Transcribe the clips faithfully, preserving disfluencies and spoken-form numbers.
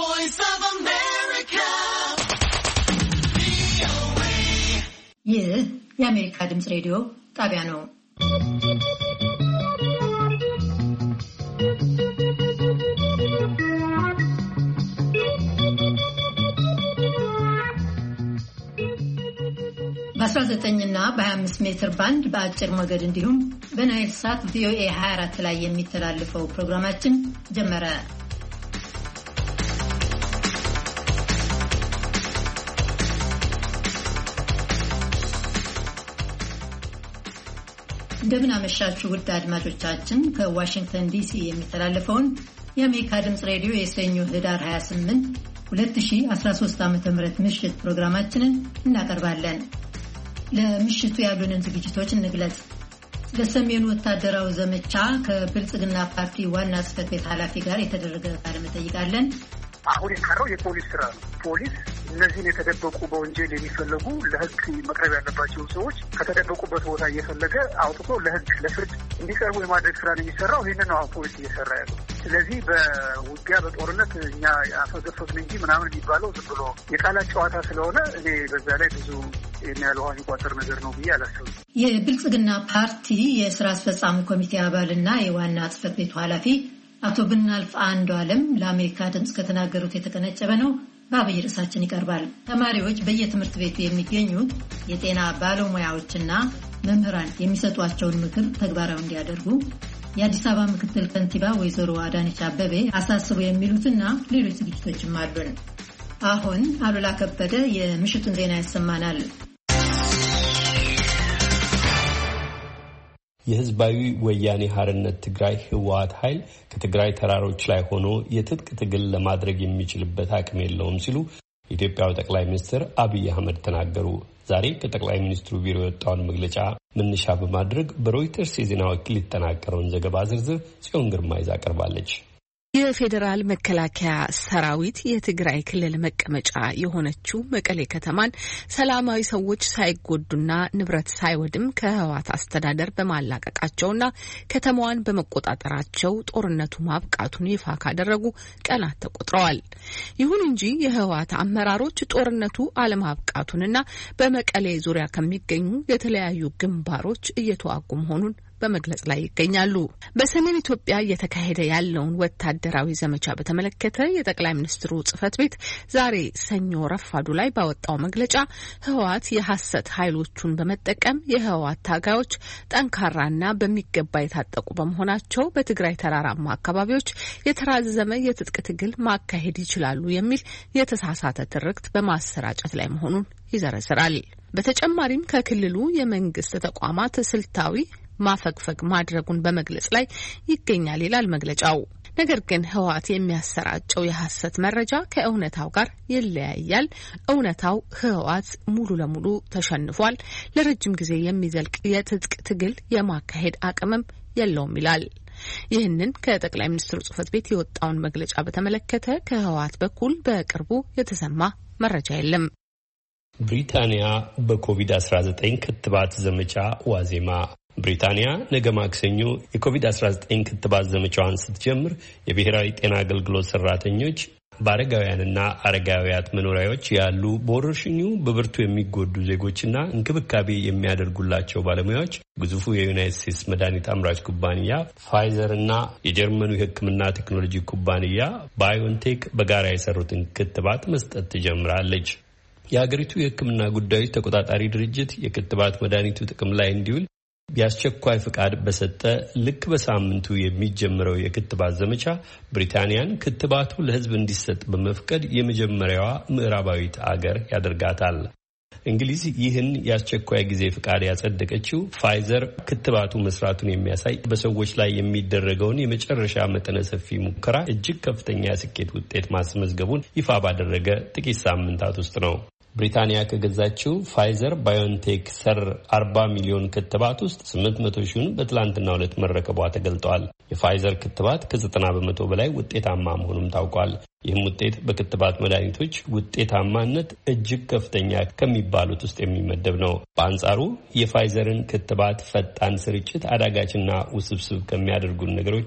voice of America. ይህ የአሜሪካ ድምጽ ሬዲዮ ጣቢያ ነው። በ19 እና በ25 ሜትር ባንድ በአጭር ሞገድ እንዲሁም በናይል ሳት ቪኦኤ ሃያ አራት ላይ የሚተላለፈው ፕሮግራማችን ጀመረ። እንደምን አመሻችሁ ውድ አድማጮቻችን። ከዋሽንግተን ዲሲ የሚተላለፈውን የአሜሪካ ድምጽ ሬዲዮ የሰኞ ህዳር ሃያ ስምንት ሁለት ሺህ አስራ ሶስት ዓመተ ምህረት ምሽት ፕሮግራማችንን እናቀርባለን። ለምሽቱ ያሉንን ዝግጅቶች እንግለጽ። ለሰሜኑ ወታደራዊ ዘመቻ ከብልጽግና ፓርቲ ዋና ጽሕፈት ቤት ኃላፊ ጋር የተደረገ ቃለ መጠይቅ አለን። አሁን የቀረው የፖሊስ ስራ ነው። ፖሊስ እነዚህን የተደበቁ በወንጀል የሚፈለጉ ለህግ መቅረብ ያለባቸው ሰዎች ከተደበቁበት ቦታ እየፈለገ አውጥቶ ለህግ ለፍርድ እንዲቀርቡ የማድረግ ስራ ነው የሚሰራው። ይህንን ነው ፖሊስ እየሰራ ያለው። ስለዚህ በውጊያ በጦርነት እኛ አፈገፈግን እንጂ ምናምን የሚባለው ዝም ብሎ የቃላት ጨዋታ ስለሆነ እኔ በዛ ላይ ብዙ የሚያለ ውሃ የሚቋጠር ነገር ነው ብዬ አላስብም። የብልጽግና ፓርቲ የስራ አስፈጻሚ ኮሚቴ አባልና የዋና ጽሕፈት ቤቱ ኃላፊ አቶ ብናልፍ አንዱዓለም ለአሜሪካ ድምጽ ከተናገሩት የተቀነጨበ ነው። በአብይ ርዕሳችን ይቀርባል። ተማሪዎች በየትምህርት ቤቱ የሚገኙት የጤና ባለሙያዎችና መምህራን የሚሰጧቸውን ምክር ተግባራዊ እንዲያደርጉ የአዲስ አበባ ምክትል ከንቲባ ወይዘሮ አዳነች አቤቤ አሳስቡ የሚሉትና ሌሎች ዝግጅቶችም አሉን። አሁን አሉላ ከበደ የምሽቱን ዜና ያሰማናል። የህዝባዊ ወያኔ ሓርነት ትግራይ ህወሓት ኃይል ከትግራይ ተራሮች ላይ ሆኖ የትጥቅ ትግል ለማድረግ የሚችልበት አቅም የለውም ሲሉ የኢትዮጵያው ጠቅላይ ሚኒስትር አብይ አህመድ ተናገሩ። ዛሬ ከጠቅላይ ሚኒስትሩ ቢሮ የወጣውን መግለጫ መነሻ በማድረግ በሮይተርስ የዜና ወኪል የተጠናቀረውን ዘገባ ዝርዝር ጽዮን ግርማ ይዛ ቀርባለች። የፌዴራል መከላከያ ሰራዊት የትግራይ ክልል መቀመጫ የሆነችው መቀሌ ከተማን ሰላማዊ ሰዎች ሳይጎዱና ንብረት ሳይወድም ከህወሓት አስተዳደር በማላቀቃቸውና ከተማዋን በመቆጣጠራቸው ጦርነቱ ማብቃቱን ይፋ ካደረጉ ቀናት ተቆጥረዋል። ይሁን እንጂ የህወሓት አመራሮች ጦርነቱ አለማብቃቱንና በመቀሌ ዙሪያ ከሚገኙ የተለያዩ ግንባሮች እየተዋጉ መሆኑን በመግለጽ ላይ ይገኛሉ። በሰሜን ኢትዮጵያ እየተካሄደ ያለውን ወታደራዊ ዘመቻ በተመለከተ የጠቅላይ ሚኒስትሩ ጽሕፈት ቤት ዛሬ ሰኞ ረፋዱ ላይ ባወጣው መግለጫ ህወሓት የሐሰት ኃይሎቹን በመጠቀም የህወሓት ታጋዮች ጠንካራና በሚገባ የታጠቁ በመሆናቸው በትግራይ ተራራማ አካባቢዎች የተራዘመ የትጥቅ ትግል ማካሄድ ይችላሉ የሚል የተሳሳተ ትርክት በማሰራጨት ላይ መሆኑን ይዘረዝራል። በተጨማሪም ከክልሉ የመንግስት ተቋማት ስልታዊ ማፈግፈግ ማድረጉን በመግለጽ ላይ ይገኛል ይላል መግለጫው። ነገር ግን ህወሓት የሚያሰራጨው የሐሰት መረጃ ከእውነታው ጋር ይለያያል። እውነታው ህወሓት ሙሉ ለሙሉ ተሸንፏል፣ ለረጅም ጊዜ የሚዘልቅ የትጥቅ ትግል የማካሄድ አቅምም የለውም ይላል። ይህንን ከጠቅላይ ሚኒስትሩ ጽሕፈት ቤት የወጣውን መግለጫ በተመለከተ ከህወሓት በኩል በቅርቡ የተሰማ መረጃ የለም። ብሪታንያ በኮቪድ አስራ ዘጠኝ ክትባት ዘመቻ ዋዜማ ብሪታንያ ነገ ማክሰኞ የኮቪድ አስራ ዘጠኝ ክትባት ዘመቻዋን ስትጀምር የብሔራዊ ጤና አገልግሎት ሰራተኞች፣ በአረጋውያንና አረጋውያት መኖሪያዎች ያሉ በወረርሽኙ በብርቱ የሚጎዱ ዜጎችና እንክብካቤ የሚያደርጉላቸው ባለሙያዎች ግዙፉ የዩናይትድ ስቴትስ መድኃኒት አምራች ኩባንያ ፋይዘር እና የጀርመኑ የሕክምና ቴክኖሎጂ ኩባንያ ባዮንቴክ በጋራ የሰሩትን ክትባት መስጠት ትጀምራለች። የሀገሪቱ የሕክምና ጉዳዮች ተቆጣጣሪ ድርጅት የክትባት መድኃኒቱ ጥቅም ላይ እንዲውል የአስቸኳይ ፍቃድ በሰጠ ልክ በሳምንቱ የሚጀምረው የክትባት ዘመቻ ብሪታንያን ክትባቱ ለሕዝብ እንዲሰጥ በመፍቀድ የመጀመሪያዋ ምዕራባዊት አገር ያደርጋታል። እንግሊዝ ይህን የአስቸኳይ ጊዜ ፍቃድ ያጸደቀችው ፋይዘር ክትባቱ መስራቱን የሚያሳይ በሰዎች ላይ የሚደረገውን የመጨረሻ መጠነ ሰፊ ሙከራ እጅግ ከፍተኛ የስኬት ውጤት ማስመዝገቡን ይፋ ባደረገ ጥቂት ሳምንታት ውስጥ ነው። ብሪታንያ ከገዛችው ፋይዘር ባዮንቴክ ሰር አርባ ሚሊዮን ክትባት ውስጥ ስምንት መቶ ሺውን በትላንትናው ዕለት መረከቧ ተገልጧል። የፋይዘር ክትባት ከዘጠና በመቶ በላይ ውጤታማ መሆኑም ታውቋል። ይህም ውጤት በክትባት መድኃኒቶች ውጤታማነት እጅግ ከፍተኛ ከሚባሉት ውስጥ የሚመደብ ነው። በአንጻሩ የፋይዘርን ክትባት ፈጣን ስርጭት አዳጋችና ውስብስብ ከሚያደርጉ ነገሮች ውስጥ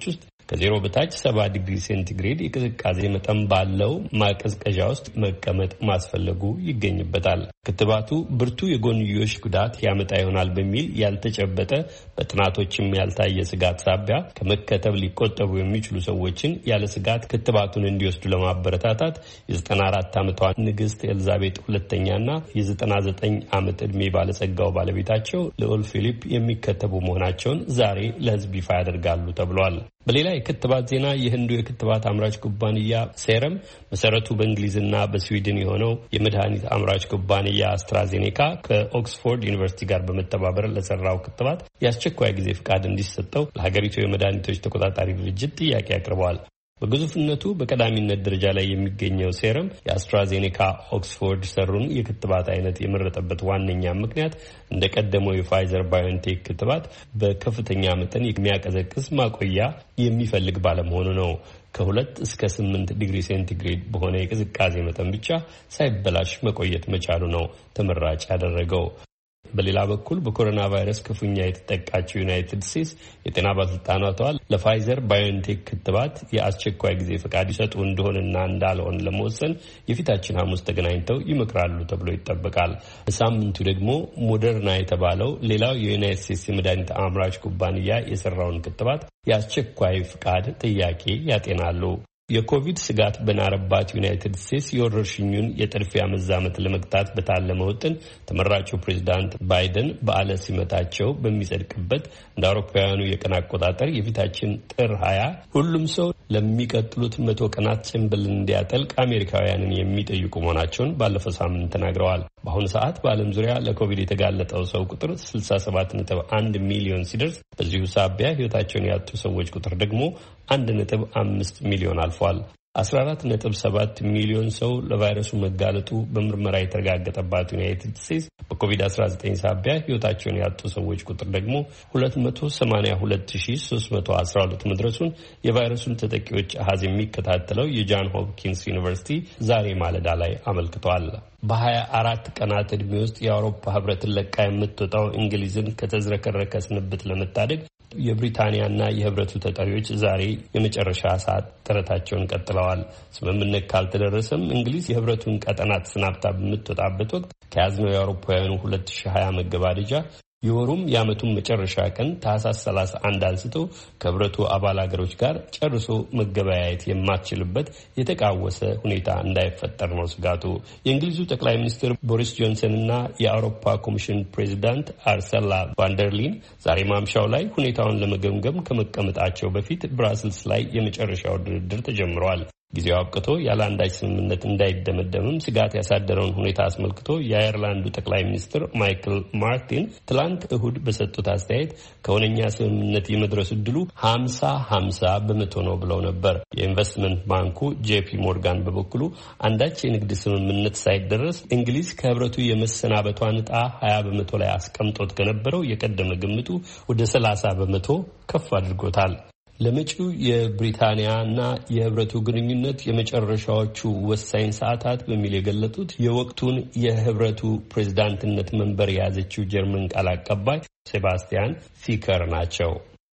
ከዜሮ በታች ሰባ ዲግሪ ሴንቲግሬድ የቅዝቃዜ መጠን ባለው ማቀዝቀዣ ውስጥ መቀመጥ ማስፈለጉ ይገኝበታል። ክትባቱ ብርቱ የጎንዮሽ ጉዳት ያመጣ ይሆናል በሚል ያልተጨበጠ በጥናቶችም ያልታየ ስጋት ሳቢያ ከመከተብ ሊቆጠቡ የሚችሉ ሰዎችን ያለ ስጋት ክትባቱን እንዲወስዱ ለማበረታታት የዘጠና አራት ዓመቷ ንግስት ኤልዛቤጥ ሁለተኛና የዘጠና ዘጠኝ ዓመት ዕድሜ ባለጸጋው ባለቤታቸው ልዑል ፊሊፕ የሚከተቡ መሆናቸውን ዛሬ ለሕዝብ ይፋ ያደርጋሉ ተብሏል። በሌላ የክትባት ዜና የህንዱ የክትባት አምራች ኩባንያ ሴረም መሰረቱ በእንግሊዝና በስዊድን የሆነው የመድኃኒት አምራች ኩባንያ አስትራዜኔካ ከኦክስፎርድ ዩኒቨርሲቲ ጋር በመተባበር ለሰራው ክትባት የአስቸኳይ ጊዜ ፍቃድ እንዲሰጠው ለሀገሪቱ የመድኃኒቶች ተቆጣጣሪ ድርጅት ጥያቄ አቅርበዋል። በግዙፍነቱ በቀዳሚነት ደረጃ ላይ የሚገኘው ሴረም የአስትራዜኔካ ኦክስፎርድ ሰሩን የክትባት አይነት የመረጠበት ዋነኛ ምክንያት እንደቀደመው የፋይዘር ባዮንቴክ ክትባት በከፍተኛ መጠን የሚያቀዘቅዝ ማቆያ የሚፈልግ ባለመሆኑ ነው። ከሁለት እስከ ስምንት ዲግሪ ሴንቲግሬድ በሆነ የቅዝቃዜ መጠን ብቻ ሳይበላሽ መቆየት መቻሉ ነው ተመራጭ ያደረገው። በሌላ በኩል በኮሮና ቫይረስ ክፉኛ የተጠቃችው ዩናይትድ ስቴትስ የጤና ባለስልጣናቷ ለፋይዘር ባዮንቴክ ክትባት የአስቸኳይ ጊዜ ፈቃድ ይሰጡ እንደሆነና እንዳልሆነ ለመወሰን የፊታችን ሐሙስ ተገናኝተው ይመክራሉ ተብሎ ይጠበቃል። በሳምንቱ ደግሞ ሞደርና የተባለው ሌላው የዩናይትድ ስቴትስ የመድኃኒት አምራች ኩባንያ የሰራውን ክትባት የአስቸኳይ ፈቃድ ጥያቄ ያጤናሉ። የኮቪድ ስጋት በናረባት ዩናይትድ ስቴትስ የወረርሽኙን የጥድፊያ መዛመት ለመግታት በታለመ ውጥን ተመራጩ ፕሬዚዳንት ባይደን በዓለ ሲመታቸው በሚጸድቅበት እንደ አውሮፓውያኑ የቀን አቆጣጠር የፊታችን ጥር ሀያ ሁሉም ሰው ለሚቀጥሉት መቶ ቀናት ጭንብል እንዲያጠልቅ አሜሪካውያንን የሚጠይቁ መሆናቸውን ባለፈው ሳምንት ተናግረዋል። በአሁኑ ሰዓት በዓለም ዙሪያ ለኮቪድ የተጋለጠው ሰው ቁጥር ስልሳ ሰባት ነጥብ አንድ ሚሊዮን ሲደርስ በዚሁ ሳቢያ ሕይወታቸውን ያጡ ሰዎች ቁጥር ደግሞ አንድ ነጥብ አምስት ሚሊዮን አልፏል። አስራ አራት ነጥብ ሰባት ሚሊዮን ሰው ለቫይረሱ መጋለጡ በምርመራ የተረጋገጠባት ዩናይትድ ስቴትስ በኮቪድ አስራ ዘጠኝ ሳቢያ ሕይወታቸውን ያጡ ሰዎች ቁጥር ደግሞ ሁለት መቶ ሰማንያ ሁለት ሺህ ሶስት መቶ አስራ ሁለት መድረሱን የቫይረሱን ተጠቂዎች አሃዝ የሚከታተለው የጃን ሆፕኪንስ ዩኒቨርሲቲ ዛሬ ማለዳ ላይ አመልክቷል። በሀያ አራት ቀናት ዕድሜ ውስጥ የአውሮፓ ህብረትን ለቃ የምትወጣው እንግሊዝን ከተዝረከረከ ስንብት ለመታደግ የብሪታንያና የህብረቱ ተጠሪዎች ዛሬ የመጨረሻ ሰዓት ጥረታቸውን ቀጥለዋል። ስምምነት ካልተደረሰም እንግሊዝ የህብረቱን ቀጠና ተሰናብታ በምትወጣበት ወቅት ከያዝነው የአውሮፓውያኑ ሁለት ሺህ ሀያ መገባደጃ የወሩም የዓመቱን መጨረሻ ቀን ታህሳስ ሰላሳ አንድ አንስቶ ከህብረቱ አባል ሀገሮች ጋር ጨርሶ መገበያየት የማትችልበት የተቃወሰ ሁኔታ እንዳይፈጠር ነው ስጋቱ። የእንግሊዙ ጠቅላይ ሚኒስትር ቦሪስ ጆንሰን እና የአውሮፓ ኮሚሽን ፕሬዚዳንት አርሰላ ቫንደርሊን ዛሬ ማምሻው ላይ ሁኔታውን ለመገምገም ከመቀመጣቸው በፊት ብራስልስ ላይ የመጨረሻው ድርድር ተጀምረዋል። ጊዜው አብቅቶ ያለ አንዳች ስምምነት እንዳይደመደምም ስጋት ያሳደረውን ሁኔታ አስመልክቶ የአየርላንዱ ጠቅላይ ሚኒስትር ማይክል ማርቲን ትላንት እሁድ በሰጡት አስተያየት ከሆነኛ ስምምነት የመድረሱ ዕድሉ ሀምሳ ሀምሳ በመቶ ነው ብለው ነበር። የኢንቨስትመንት ባንኩ ጄፒ ሞርጋን በበኩሉ አንዳች የንግድ ስምምነት ሳይደረስ እንግሊዝ ከህብረቱ የመሰናበቷን ዕጣ ሀያ በመቶ ላይ አስቀምጦት ከነበረው የቀደመ ግምቱ ወደ ሰላሳ በመቶ ከፍ አድርጎታል። ለመጪው የብሪታንያና የህብረቱ ግንኙነት የመጨረሻዎቹ ወሳኝ ሰዓታት በሚል የገለጡት የወቅቱን የህብረቱ ፕሬዝዳንትነት መንበር የያዘችው ጀርመን ቃል አቀባይ ሴባስቲያን ፊከር ናቸው።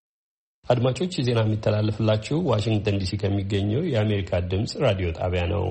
አድማጮች ዜና የሚተላለፍላችሁ ዋሽንግተን ዲሲ ከሚገኘው የአሜሪካ ድምጽ ራዲዮ ጣቢያ ነው።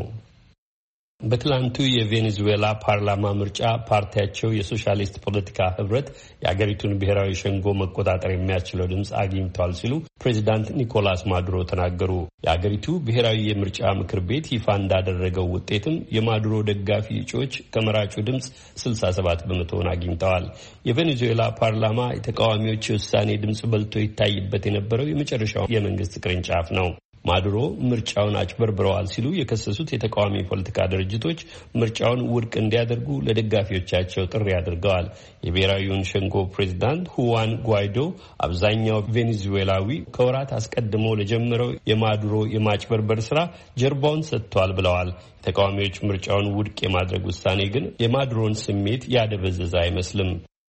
በትላንቱ የቬኔዙዌላ ፓርላማ ምርጫ ፓርቲያቸው የሶሻሊስት ፖለቲካ ህብረት የአገሪቱን ብሔራዊ ሸንጎ መቆጣጠር የሚያስችለው ድምፅ አግኝቷል ሲሉ ፕሬዚዳንት ኒኮላስ ማዱሮ ተናገሩ። የአገሪቱ ብሔራዊ የምርጫ ምክር ቤት ይፋ እንዳደረገው ውጤትም የማዱሮ ደጋፊ እጩዎች ከመራጩ ድምፅ ስልሳ ሰባት በመቶውን አግኝተዋል። የቬኔዙዌላ ፓርላማ የተቃዋሚዎች የውሳኔ ድምፅ በልቶ ይታይበት የነበረው የመጨረሻው የመንግስት ቅርንጫፍ ነው። ማዱሮ ምርጫውን አጭበርብረዋል ሲሉ የከሰሱት የተቃዋሚ ፖለቲካ ድርጅቶች ምርጫውን ውድቅ እንዲያደርጉ ለደጋፊዎቻቸው ጥሪ አድርገዋል። የብሔራዊውን ሸንጎ ፕሬዚዳንት ሁዋን ጓይዶ አብዛኛው ቬኔዙዌላዊ ከወራት አስቀድሞ ለጀመረው የማዱሮ የማጭበርበር ስራ ጀርባውን ሰጥቷል ብለዋል። ተቃዋሚዎች ምርጫውን ውድቅ የማድረግ ውሳኔ ግን የማዱሮን ስሜት ያደበዘዘ አይመስልም።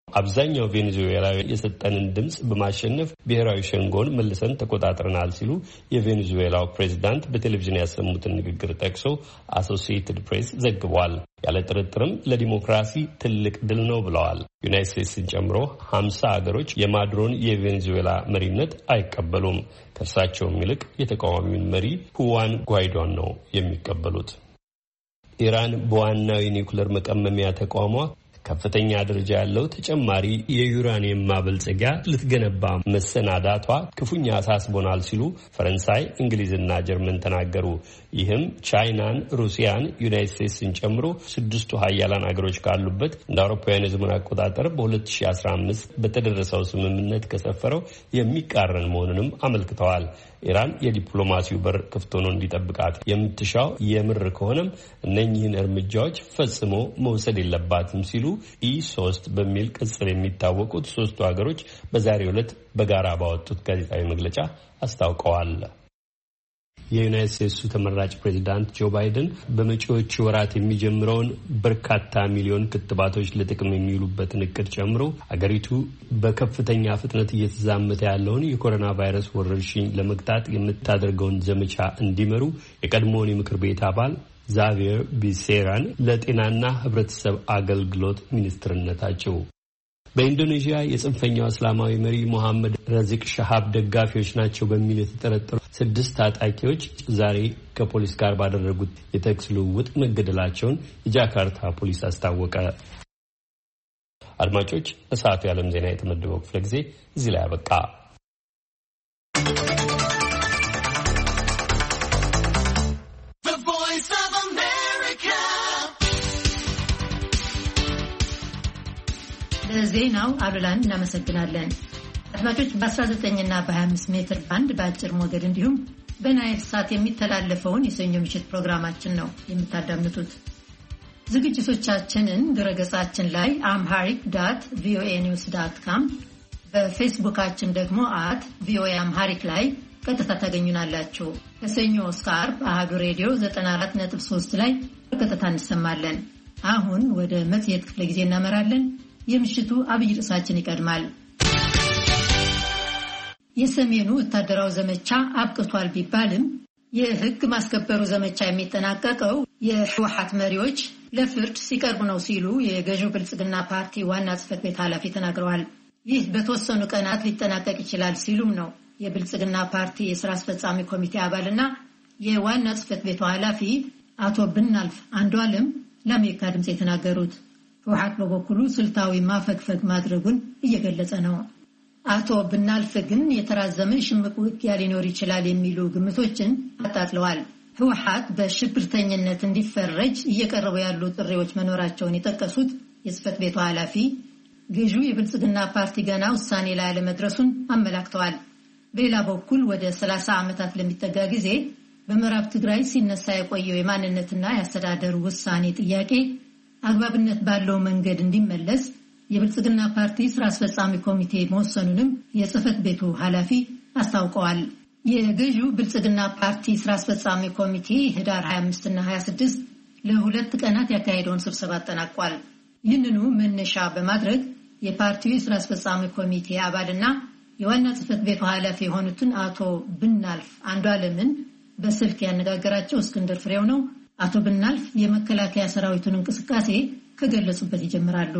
አብዛኛው ቬኔዙዌላዊ የሰጠንን ድምጽ በማሸነፍ ብሔራዊ ሸንጎን መልሰን ተቆጣጥረናል ሲሉ የቬኔዙዌላው ፕሬዝዳንት በቴሌቪዥን ያሰሙትን ንግግር ጠቅሶ አሶሲኤትድ ፕሬስ ዘግቧል። ያለ ጥርጥርም ለዲሞክራሲ ትልቅ ድል ነው ብለዋል። ዩናይትድ ስቴትስን ጨምሮ ሀምሳ ሀገሮች የማዱሮን የቬኔዙዌላ መሪነት አይቀበሉም። ከእርሳቸውም ይልቅ የተቃዋሚውን መሪ ሁዋን ጓይዶን ነው የሚቀበሉት። ኢራን በዋናው የኒውክሌር መቀመሚያ ተቋሟ ከፍተኛ ደረጃ ያለው ተጨማሪ የዩራኒየም ማበልጸጊያ ልትገነባ መሰናዳቷ ክፉኛ አሳስቦናል ሲሉ ፈረንሳይ፣ እንግሊዝና ጀርመን ተናገሩ። ይህም ቻይናን፣ ሩሲያን፣ ዩናይትድ ስቴትስን ጨምሮ ስድስቱ ሀያላን አገሮች ካሉበት እንደ አውሮፓውያን የዘመን አቆጣጠር በ2015 በተደረሰው ስምምነት ከሰፈረው የሚቃረን መሆኑንም አመልክተዋል። ኢራን የዲፕሎማሲው በር ክፍት ሆኖ እንዲጠብቃት የምትሻው የምር ከሆነም እነኚህን እርምጃዎች ፈጽሞ መውሰድ የለባትም ሲሉ ኢ ሶስት በሚል ቅጽል የሚታወቁት ሶስቱ ሀገሮች በዛሬው ዕለት በጋራ ባወጡት ጋዜጣዊ መግለጫ አስታውቀዋል። የዩናይትድ ስቴትሱ ተመራጭ ፕሬዚዳንት ጆ ባይደን በመጪዎቹ ወራት የሚጀምረውን በርካታ ሚሊዮን ክትባቶች ለጥቅም የሚውሉበትን እቅድ ጨምሮ አገሪቱ በከፍተኛ ፍጥነት እየተዛመተ ያለውን የኮሮና ቫይረስ ወረርሽኝ ለመግታት የምታደርገውን ዘመቻ እንዲመሩ የቀድሞውን የምክር ቤት አባል ዛቪየር ቢሴራን ለጤናና ሕብረተሰብ አገልግሎት ሚኒስትርነታቸው በኢንዶኔዥያ የጽንፈኛው እስላማዊ መሪ መሐመድ ረዚቅ ሻሃብ ደጋፊዎች ናቸው በሚል የተጠረጠሩ ስድስት ታጣቂዎች ዛሬ ከፖሊስ ጋር ባደረጉት የተኩስ ልውውጥ መገደላቸውን የጃካርታ ፖሊስ አስታወቀ። አድማጮች፣ ለሰዓቱ የዓለም ዜና የተመደበው ክፍለ ጊዜ እዚህ ላይ አበቃ። ዜናው አሉላን እናመሰግናለን። አድማጮች በ19 እና በ25 ሜትር ባንድ በአጭር ሞገድ እንዲሁም በናይል ሳት የሚተላለፈውን የሰኞ ምሽት ፕሮግራማችን ነው የምታዳምጡት። ዝግጅቶቻችንን ድረገጻችን ላይ አምሃሪክ ዳት ቪኦኤ ኒውስ ዳት ካም በፌስቡካችን ደግሞ አት ቪኦኤ አምሃሪክ ላይ ቀጥታ ታገኙናላችሁ። ከሰኞ እስከ ዓርብ አሃዱ ሬዲዮ ዘጠና አራት ነጥብ ሶስት ላይ በቀጥታ እንሰማለን። አሁን ወደ መጽሔት ክፍለ ጊዜ እናመራለን። የምሽቱ አብይ ርዕሳችን ይቀድማል። የሰሜኑ ወታደራዊ ዘመቻ አብቅቷል ቢባልም የሕግ ማስከበሩ ዘመቻ የሚጠናቀቀው የህወሓት መሪዎች ለፍርድ ሲቀርቡ ነው ሲሉ የገዢው ብልጽግና ፓርቲ ዋና ጽሕፈት ቤት ኃላፊ ተናግረዋል። ይህ በተወሰኑ ቀናት ሊጠናቀቅ ይችላል ሲሉም ነው የብልጽግና ፓርቲ የስራ አስፈጻሚ ኮሚቴ አባልና የዋና ጽሕፈት ቤቱ ኃላፊ አቶ ብናልፍ አንዱዓለም ለአሜሪካ ድምፅ የተናገሩት። ህወሓት በበኩሉ ስልታዊ ማፈግፈግ ማድረጉን እየገለጸ ነው። አቶ ብናልፍ ግን የተራዘመ ሽምቅ ውጊያ ሊኖር ይችላል የሚሉ ግምቶችን አጣጥለዋል። ህወሓት በሽብርተኝነት እንዲፈረጅ እየቀረቡ ያሉ ጥሪዎች መኖራቸውን የጠቀሱት የጽሕፈት ቤቱ ኃላፊ ገዢው የብልጽግና ፓርቲ ገና ውሳኔ ላይ አለመድረሱን አመላክተዋል። በሌላ በኩል ወደ ሰላሳ ዓመታት ለሚጠጋ ጊዜ በምዕራብ ትግራይ ሲነሳ የቆየው የማንነትና የአስተዳደር ውሳኔ ጥያቄ አግባብነት ባለው መንገድ እንዲመለስ የብልጽግና ፓርቲ ስራ አስፈጻሚ ኮሚቴ መወሰኑንም የጽሕፈት ቤቱ ኃላፊ አስታውቀዋል። የገዢው ብልጽግና ፓርቲ ስራ አስፈጻሚ ኮሚቴ ህዳር ሀያ አምስት እና ሀያ ስድስት ለሁለት ቀናት ያካሄደውን ስብሰባ አጠናቋል። ይህንኑ መነሻ በማድረግ የፓርቲው የስራ አስፈጻሚ ኮሚቴ አባልና የዋና ጽሕፈት ቤቱ ኃላፊ የሆኑትን አቶ ብናልፍ አንዱዓለምን በስልክ ያነጋገራቸው እስክንድር ፍሬው ነው። አቶ ብናልፍ የመከላከያ ሰራዊቱን እንቅስቃሴ ከገለጹበት ይጀምራሉ።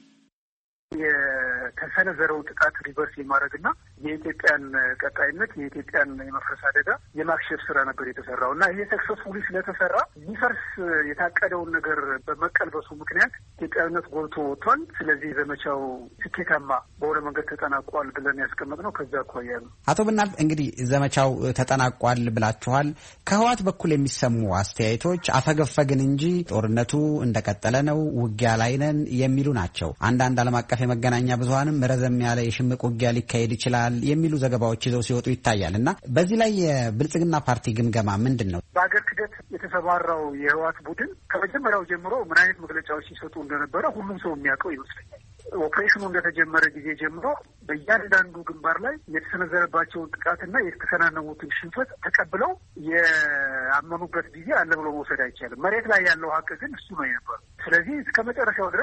የተሰነዘረው ጥቃት ሪቨርስ የማድረግና የኢትዮጵያን ቀጣይነት የኢትዮጵያን የመፍረስ አደጋ የማክሸፍ ስራ ነበር የተሰራው እና ይሄ ሰክሰስፉሊ ስለተሰራ ሊፈርስ የታቀደውን ነገር በመቀልበሱ ምክንያት ኢትዮጵያዊነት ጎልቶ ወጥቷል። ስለዚህ ዘመቻው ስኬታማ በሆነ መንገድ ተጠናቋል ብለን ያስቀመጥነው ከዛ አኳያ ነው። አቶ ብናልፍ እንግዲህ ዘመቻው ተጠናቋል ብላችኋል። ከህወሓት በኩል የሚሰሙ አስተያየቶች አፈገፈግን እንጂ ጦርነቱ እንደቀጠለ ነው፣ ውጊያ ላይ ነን የሚሉ ናቸው። አንዳንድ ዓለም አቀፍ የመገናኛ ብዙሃንም ረዘም ያለ የሽምቅ ውጊያ ሊካሄድ ይችላል የሚሉ ዘገባዎች ይዘው ሲወጡ ይታያል እና በዚህ ላይ የብልጽግና ፓርቲ ግምገማ ምንድን ነው? በሀገር ክደት የተሰማራው የህወሓት ቡድን ከመጀመሪያው ጀምሮ ምን አይነት መግለጫዎች ሲሰጡ እንደነበረ ሁሉም ሰው የሚያውቀው ይመስለኛል። ኦፕሬሽኑ እንደተጀመረ ጊዜ ጀምሮ በእያንዳንዱ ግንባር ላይ የተሰነዘረባቸውን ጥቃትና የተከናነቡትን ሽንፈት ተቀብለው የአመኑበት ጊዜ አለ ብሎ መውሰድ አይቻልም። መሬት ላይ ያለው ሀቅ ግን እሱ ነው የነበረው። ስለዚህ እስከ መጨረሻው ድረስ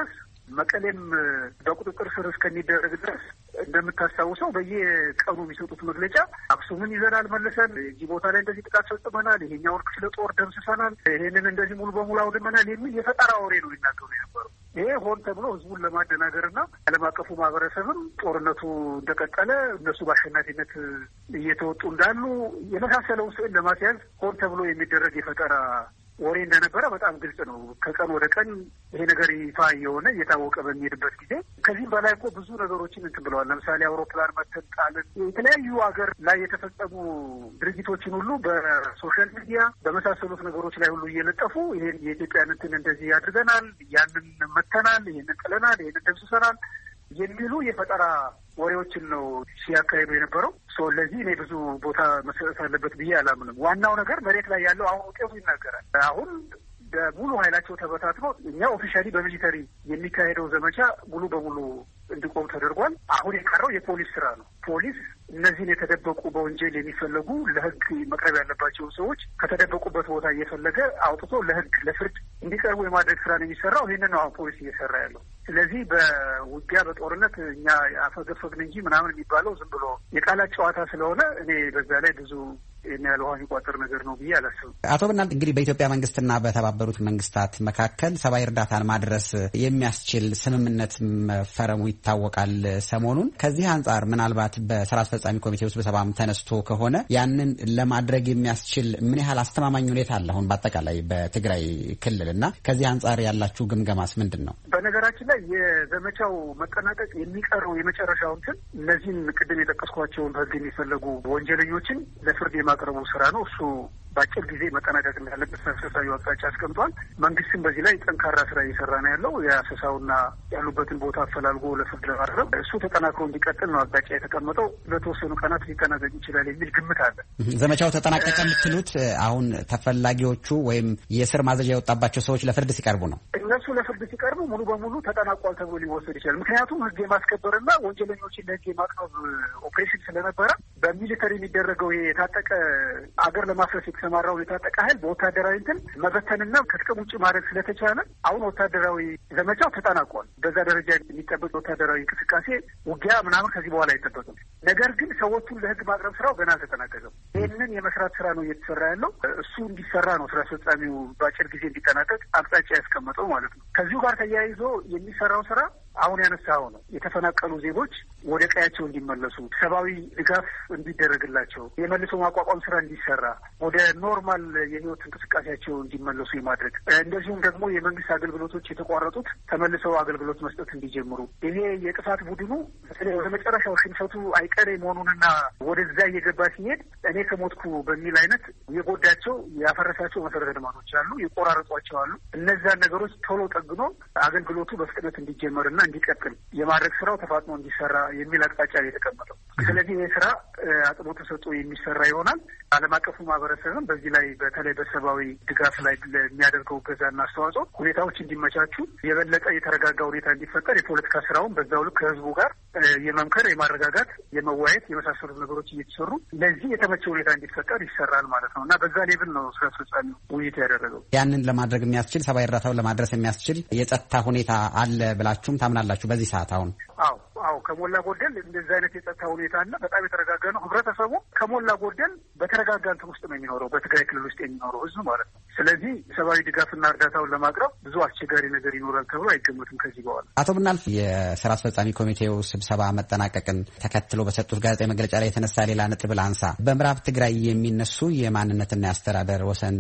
መቀሌም በቁጥጥር ስር እስከሚደረግ ድረስ እንደምታስታውሰው በየቀኑ የሚሰጡት መግለጫ አክሱምን ይዘናል መልሰን፣ እዚህ ቦታ ላይ እንደዚህ ጥቃት ፈጽመናል፣ ይሄኛውን ክፍለ ጦር ደምስሰናል፣ ይሄንን እንደዚህ ሙሉ በሙሉ አውድመናል የሚል የፈጠራ ወሬ ነው ይናገሩ የነበረው። ይሄ ሆን ተብሎ ህዝቡን ለማደናገርና ዓለም አቀፉ ማህበረሰብም ጦርነቱ እንደቀጠለ እነሱ በአሸናፊነት እየተወጡ እንዳሉ የመሳሰለውን ስዕል ለማስያዝ ሆን ተብሎ የሚደረግ የፈጠራ ወሬ እንደነበረ በጣም ግልጽ ነው። ከቀን ወደ ቀን ይሄ ነገር ይፋ የሆነ እየታወቀ በሚሄድበት ጊዜ ከዚህም በላይ እኮ ብዙ ነገሮችን እንትን ብለዋል። ለምሳሌ አውሮፕላን መተን ጣልን፣ የተለያዩ ሀገር ላይ የተፈጸሙ ድርጊቶችን ሁሉ በሶሻል ሚዲያ በመሳሰሉት ነገሮች ላይ ሁሉ እየለጠፉ ይሄን የኢትዮጵያን እንትን እንደዚህ ያድርገናል፣ ያንን መተናል፣ ይሄንን ጥለናል፣ ይሄንን ደምስሰናል የሚሉ የፈጠራ ወሬዎችን ነው ሲያካሂዱ የነበረው። ሶ ለዚህ እኔ ብዙ ቦታ መሰጠት አለበት ብዬ አላምንም። ዋናው ነገር መሬት ላይ ያለው አሁን ውጤቱ ይናገራል። አሁን በሙሉ ኃይላቸው ተበታትኖ እኛ ኦፊሻሊ በሚሊተሪ የሚካሄደው ዘመቻ ሙሉ በሙሉ እንዲቆም ተደርጓል። አሁን የቀረው የፖሊስ ስራ ነው። ፖሊስ እነዚህን የተደበቁ በወንጀል የሚፈለጉ ለሕግ መቅረብ ያለባቸውን ሰዎች ከተደበቁበት ቦታ እየፈለገ አውጥቶ ለሕግ ለፍርድ እንዲቀርቡ የማድረግ ስራ ነው የሚሰራው። ይህንን ነው አሁን ፖሊስ እየሰራ ያለው። ስለዚህ በውጊያ በጦርነት እኛ አፈገፈግን እንጂ ምናምን የሚባለው ዝም ብሎ የቃላት ጨዋታ ስለሆነ እኔ በዛ ላይ ብዙ የሚያለ ውሃ የሚቋጠር ነገር ነው ብዬ አላስብም። አቶ ብናልፍ እንግዲህ በኢትዮጵያ መንግስትና በተባበሩት መንግስታት መካከል ሰብአዊ እርዳታን ማድረስ የሚያስችል ስምምነት መፈረሙ ይታወቃል ሰሞኑን። ከዚህ አንጻር ምናልባት በስራ አስፈጻሚ ኮሚቴ ውስጥ በሰባም ተነስቶ ከሆነ ያንን ለማድረግ የሚያስችል ምን ያህል አስተማማኝ ሁኔታ አለ አሁን በአጠቃላይ በትግራይ ክልል እና ከዚህ አንጻር ያላችሁ ግምገማስ ምንድን ነው? በነገራችን ላይ የዘመቻው መጠናቀቅ የሚቀረው የመጨረሻው እንትን እነዚህን ቅድም የጠቀስኳቸውን በህግ የሚፈለጉ ወንጀለኞችን ለፍርድ የማቅረቡ ስራ ነው። እሱ በአጭር ጊዜ መጠናቀቅ እንዳለበት ሰብሳቢ አቅጣጫ አስቀምጧል። መንግስትም በዚህ ላይ ጠንካራ ስራ እየሰራ ነው ያለው። የአሰሳውና ያሉበትን ቦታ አፈላልጎ ለፍርድ ለማቅረብ እሱ ተጠናክሮ እንዲቀጥል ነው አቅጣጫ የተቀመጠው። ለተወሰኑ ቀናት ሊጠናቀቅ ይችላል የሚል ግምት አለ። ዘመቻው ተጠናቀቀ የምትሉት አሁን ተፈላጊዎቹ ወይም የስር ማዘዣ የወጣባቸው ሰዎች ለፍርድ ሲቀርቡ ነው? እነሱ ለፍርድ ሲቀርቡ ሙሉ በሙሉ ተጠናቋል ተብሎ ሊወሰድ ይችላል። ምክንያቱም ህግ የማስከበርና ወንጀለኞችን ለህግ የማቅረብ ኦፕሬሽን ስለነበረ በሚሊተሪ የሚደረገው የታጠቀ አገር ለማፍረስ የተሰማራው የታጠቀ ኃይል በወታደራዊ እንትን መበተንና ከጥቅም ውጭ ማድረግ ስለተቻለ አሁን ወታደራዊ ዘመቻው ተጠናቋል። በዛ ደረጃ የሚጠበቅ ወታደራዊ እንቅስቃሴ ውጊያ ምናምን ከዚህ በኋላ አይጠበቅም። ነገር ግን ሰዎቹን ለህግ ማቅረብ ስራው ገና አልተጠናቀቀም። ይህንን የመስራት ስራ ነው እየተሰራ ያለው። እሱ እንዲሰራ ነው ስራ አስፈጻሚው በአጭር ጊዜ እንዲጠናቀቅ አቅጣጫ ያስቀመጠው ማለት ነው። ከዚሁ ጋር ተያይዞ የሚሰራው ስራ አሁን ያነሳው ነው። የተፈናቀሉ ዜጎች ወደ ቀያቸው እንዲመለሱ፣ ሰብአዊ ድጋፍ እንዲደረግላቸው፣ የመልሶ ማቋቋም ስራ እንዲሰራ፣ ወደ ኖርማል የህይወት እንቅስቃሴያቸው እንዲመለሱ የማድረግ እንደዚሁም ደግሞ የመንግስት አገልግሎቶች የተቋረጡት ተመልሰው አገልግሎት መስጠት እንዲጀምሩ ይሄ የጥፋት ቡድኑ በተለይ ወደ መጨረሻው ሽንፈቱ አይቀሬ መሆኑንና ወደዛ እየገባ ሲሄድ እኔ ከሞትኩ በሚል አይነት የጎዳቸው ያፈረሳቸው መሰረተ ልማቶች አሉ፣ የቆራረጧቸው አሉ። እነዛን ነገሮች ቶሎ ጠግኖ አገልግሎቱ በፍጥነት እንዲጀመርና እንዲቀጥል የማድረግ ስራው ተፋጥኖ እንዲሰራ የሚል አቅጣጫ የተቀመጠው። ስለዚህ ይህ ስራ አጥቦ ተሰጥቶ የሚሰራ ይሆናል። ዓለም አቀፉ ማህበረሰብም በዚህ ላይ በተለይ በሰብአዊ ድጋፍ ላይ የሚያደርገው እገዛና አስተዋጽኦ ሁኔታዎች እንዲመቻቹ የበለጠ የተረጋጋ ሁኔታ እንዲፈጠር የፖለቲካ ስራውን በዛው ልክ ከህዝቡ ጋር የመምከር፣ የማረጋጋት፣ የመዋየት የመሳሰሉት ነገሮች እየተሰሩ ለዚህ የተመቸ ሁኔታ እንዲፈጠር ይሰራል ማለት ነው እና በዛ ሌብል ነው ስራ አስፈጻሚ ውይይት ያደረገው። ያንን ለማድረግ የሚያስችል ሰብአዊ እርዳታውን ለማድረስ የሚያስችል የጸጥታ ሁኔታ አለ ብላችሁም ታምናላችሁ በዚህ ሰዓት? አሁን አዎ አዎ ከሞላ ጎደል እንደዚህ አይነት የጸጥታ ሁኔታ አለ። በጣም የተረጋጋ ነው። ህብረተሰቡ ከሞላ ጎደል በተረጋጋ እንትን ውስጥ ነው የሚኖረው፣ በትግራይ ክልል ውስጥ የሚኖረው ህዝብ ማለት ነው። ስለዚህ ሰብአዊ ድጋፍና እርዳታውን ለማቅረብ ብዙ አስቸጋሪ ነገር ይኖራል ተብሎ አይገመትም ከዚህ በኋላ። አቶ ብናልፍ የስራ አስፈጻሚ ኮሚቴው ስብሰባ መጠናቀቅን ተከትሎ በሰጡት ጋዜጣዊ መግለጫ ላይ የተነሳ ሌላ ነጥብ ላንሳ። በምዕራብ ትግራይ የሚነሱ የማንነትና የአስተዳደር ወሰን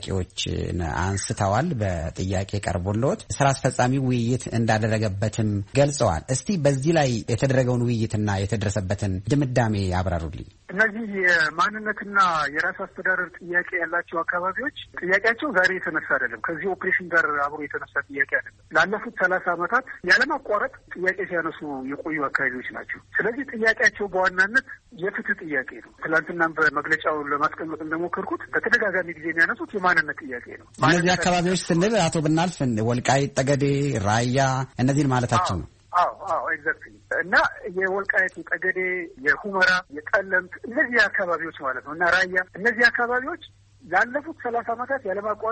ጥያቄዎችን አንስተዋል። በጥያቄ ቀርቦልዎት ስራ አስፈጻሚ ውይይት እንዳደረገበትም ገልጸዋል። እስቲ በዚህ ላይ የተደረገውን ውይይትና የተደረሰበትን ድምዳሜ ያብራሩልኝ። እነዚህ የማንነትና የራስ አስተዳደር ጥያቄ ያላቸው አካባቢዎች ጥያቄያቸው ዛሬ የተነሳ አይደለም። ከዚህ ኦፕሬሽን ጋር አብሮ የተነሳ ጥያቄ አይደለም። ላለፉት ሰላሳ ዓመታት ያለማቋረጥ ጥያቄ ሲያነሱ የቆዩ አካባቢዎች ናቸው። ስለዚህ ጥያቄያቸው በዋናነት የፍትህ ጥያቄ ነው። ትናንትናም በመግለጫው ለማስቀመጥ እንደሞከርኩት በተደጋጋሚ ጊዜ የሚያነሱት የማንነት ጥያቄ ነው። እነዚህ አካባቢዎች ስንል አቶ ብናልፍ ወልቃይት፣ ጠገዴ፣ ራያ እነዚህን ማለታችን ነው። አዎ አዎ ኤግዛክትሊ። እና የወልቃይት፣ የጠገዴ፣ የሁመራ፣ የጠለምት እነዚህ አካባቢዎች ማለት ነው እና ራያ እነዚህ አካባቢዎች ላለፉት ሰላሳ ዓመታት ያለማቋረጥ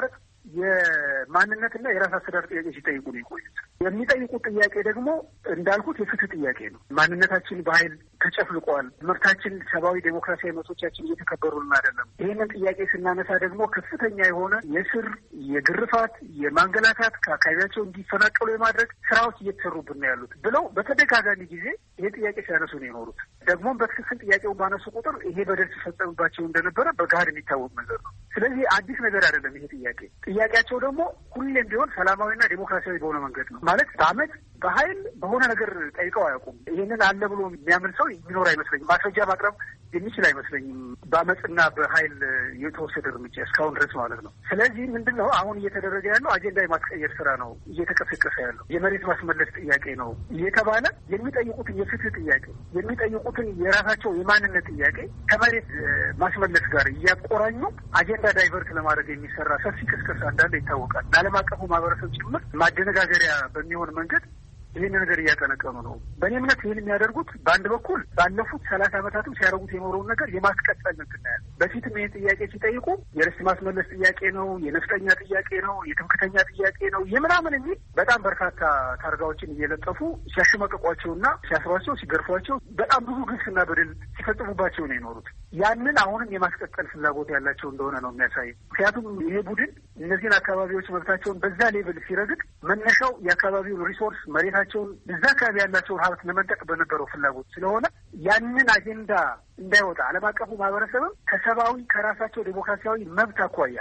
የማንነትና የራስ አስተዳደር ጥያቄ ሲጠይቁ ነው የቆዩት። የሚጠይቁት ጥያቄ ደግሞ እንዳልኩት የፍትህ ጥያቄ ነው። ማንነታችን በኃይል ተጨፍልቋል፣ መብታችን፣ ሰብአዊ ዴሞክራሲያዊ መብቶቻችን እየተከበሩልን አይደለም። ይህንን ጥያቄ ስናነሳ ደግሞ ከፍተኛ የሆነ የስር የግርፋት፣ የማንገላታት፣ ከአካባቢያቸው እንዲፈናቀሉ የማድረግ ስራዎች እየተሰሩብን ነው ያሉት ብለው በተደጋጋሚ ጊዜ ይሄ ጥያቄ ሲያነሱ ነው የኖሩት። ደግሞም በትክክል ጥያቄውን ባነሱ ቁጥር ይሄ በደል ሲፈጸምባቸው እንደነበረ በገሃድ የሚታወቅ ነገር ነው። ስለዚህ አዲስ ነገር አይደለም ይሄ ጥያቄ። ጥያቄያቸው ደግሞ ሁሌም ቢሆን ሰላማዊና ዴሞክራሲያዊ በሆነ መንገድ ነው ማለት በአመት በኃይል በሆነ ነገር ጠይቀው አያውቁም። ይህንን አለ ብሎ የሚያምን ሰው የሚኖር አይመስለኝም። ማስረጃ ማቅረብ የሚችል አይመስለኝም በአመፅና በኃይል የተወሰደ እርምጃ እስካሁን ድረስ ማለት ነው። ስለዚህ ምንድን ነው አሁን እየተደረገ ያለው? አጀንዳ የማስቀየር ስራ ነው እየተቀሰቀሰ ያለው። የመሬት ማስመለስ ጥያቄ ነው እየተባለ የሚጠይቁትን የፍትህ ጥያቄ የሚጠይቁትን የራሳቸው የማንነት ጥያቄ ከመሬት ማስመለስ ጋር እያቆራኙ አጀንዳ ዳይቨርት ለማድረግ የሚሰራ ሰፊ ቅስቀሳ እንዳለ ይታወቃል። ለዓለም አቀፉ ማህበረሰብ ጭምር ማደነጋገሪያ በሚሆን መንገድ ይህን ነገር እያጠነቀኑ ነው። በእኔ እምነት ይህን የሚያደርጉት በአንድ በኩል ባለፉት ሰላሳ ዓመታትም ሲያደርጉት የኖረውን ነገር የማስቀጠል ምክንያት በፊትም ይህን ጥያቄ ሲጠይቁ የርስት ማስመለስ ጥያቄ ነው፣ የነፍጠኛ ጥያቄ ነው፣ የትምክተኛ ጥያቄ ነው የምናምን የሚል በጣም በርካታ ታርጋዎችን እየለጠፉ ሲያሸመቅቋቸውና ሲያስሯቸው፣ ሲገርፏቸው በጣም ብዙ ግፍና በደል ሲፈጽሙባቸው ነው የኖሩት። ያንን አሁንም የማስቀጠል ፍላጎት ያላቸው እንደሆነ ነው የሚያሳየው። ምክንያቱም ይሄ ቡድን እነዚህን አካባቢዎች መብታቸውን በዛ ሌቭል ሲረግጥ መነሻው የአካባቢውን ሪሶርስ መሬታቸውን እዛ አካባቢ ያላቸውን ሀብት ለመንጠቅ በነበረው ፍላጎት ስለሆነ ያንን አጀንዳ እንዳይወጣ ዓለም አቀፉ ማህበረሰብም ከሰብአዊ ከራሳቸው ዴሞክራሲያዊ መብት አኳያ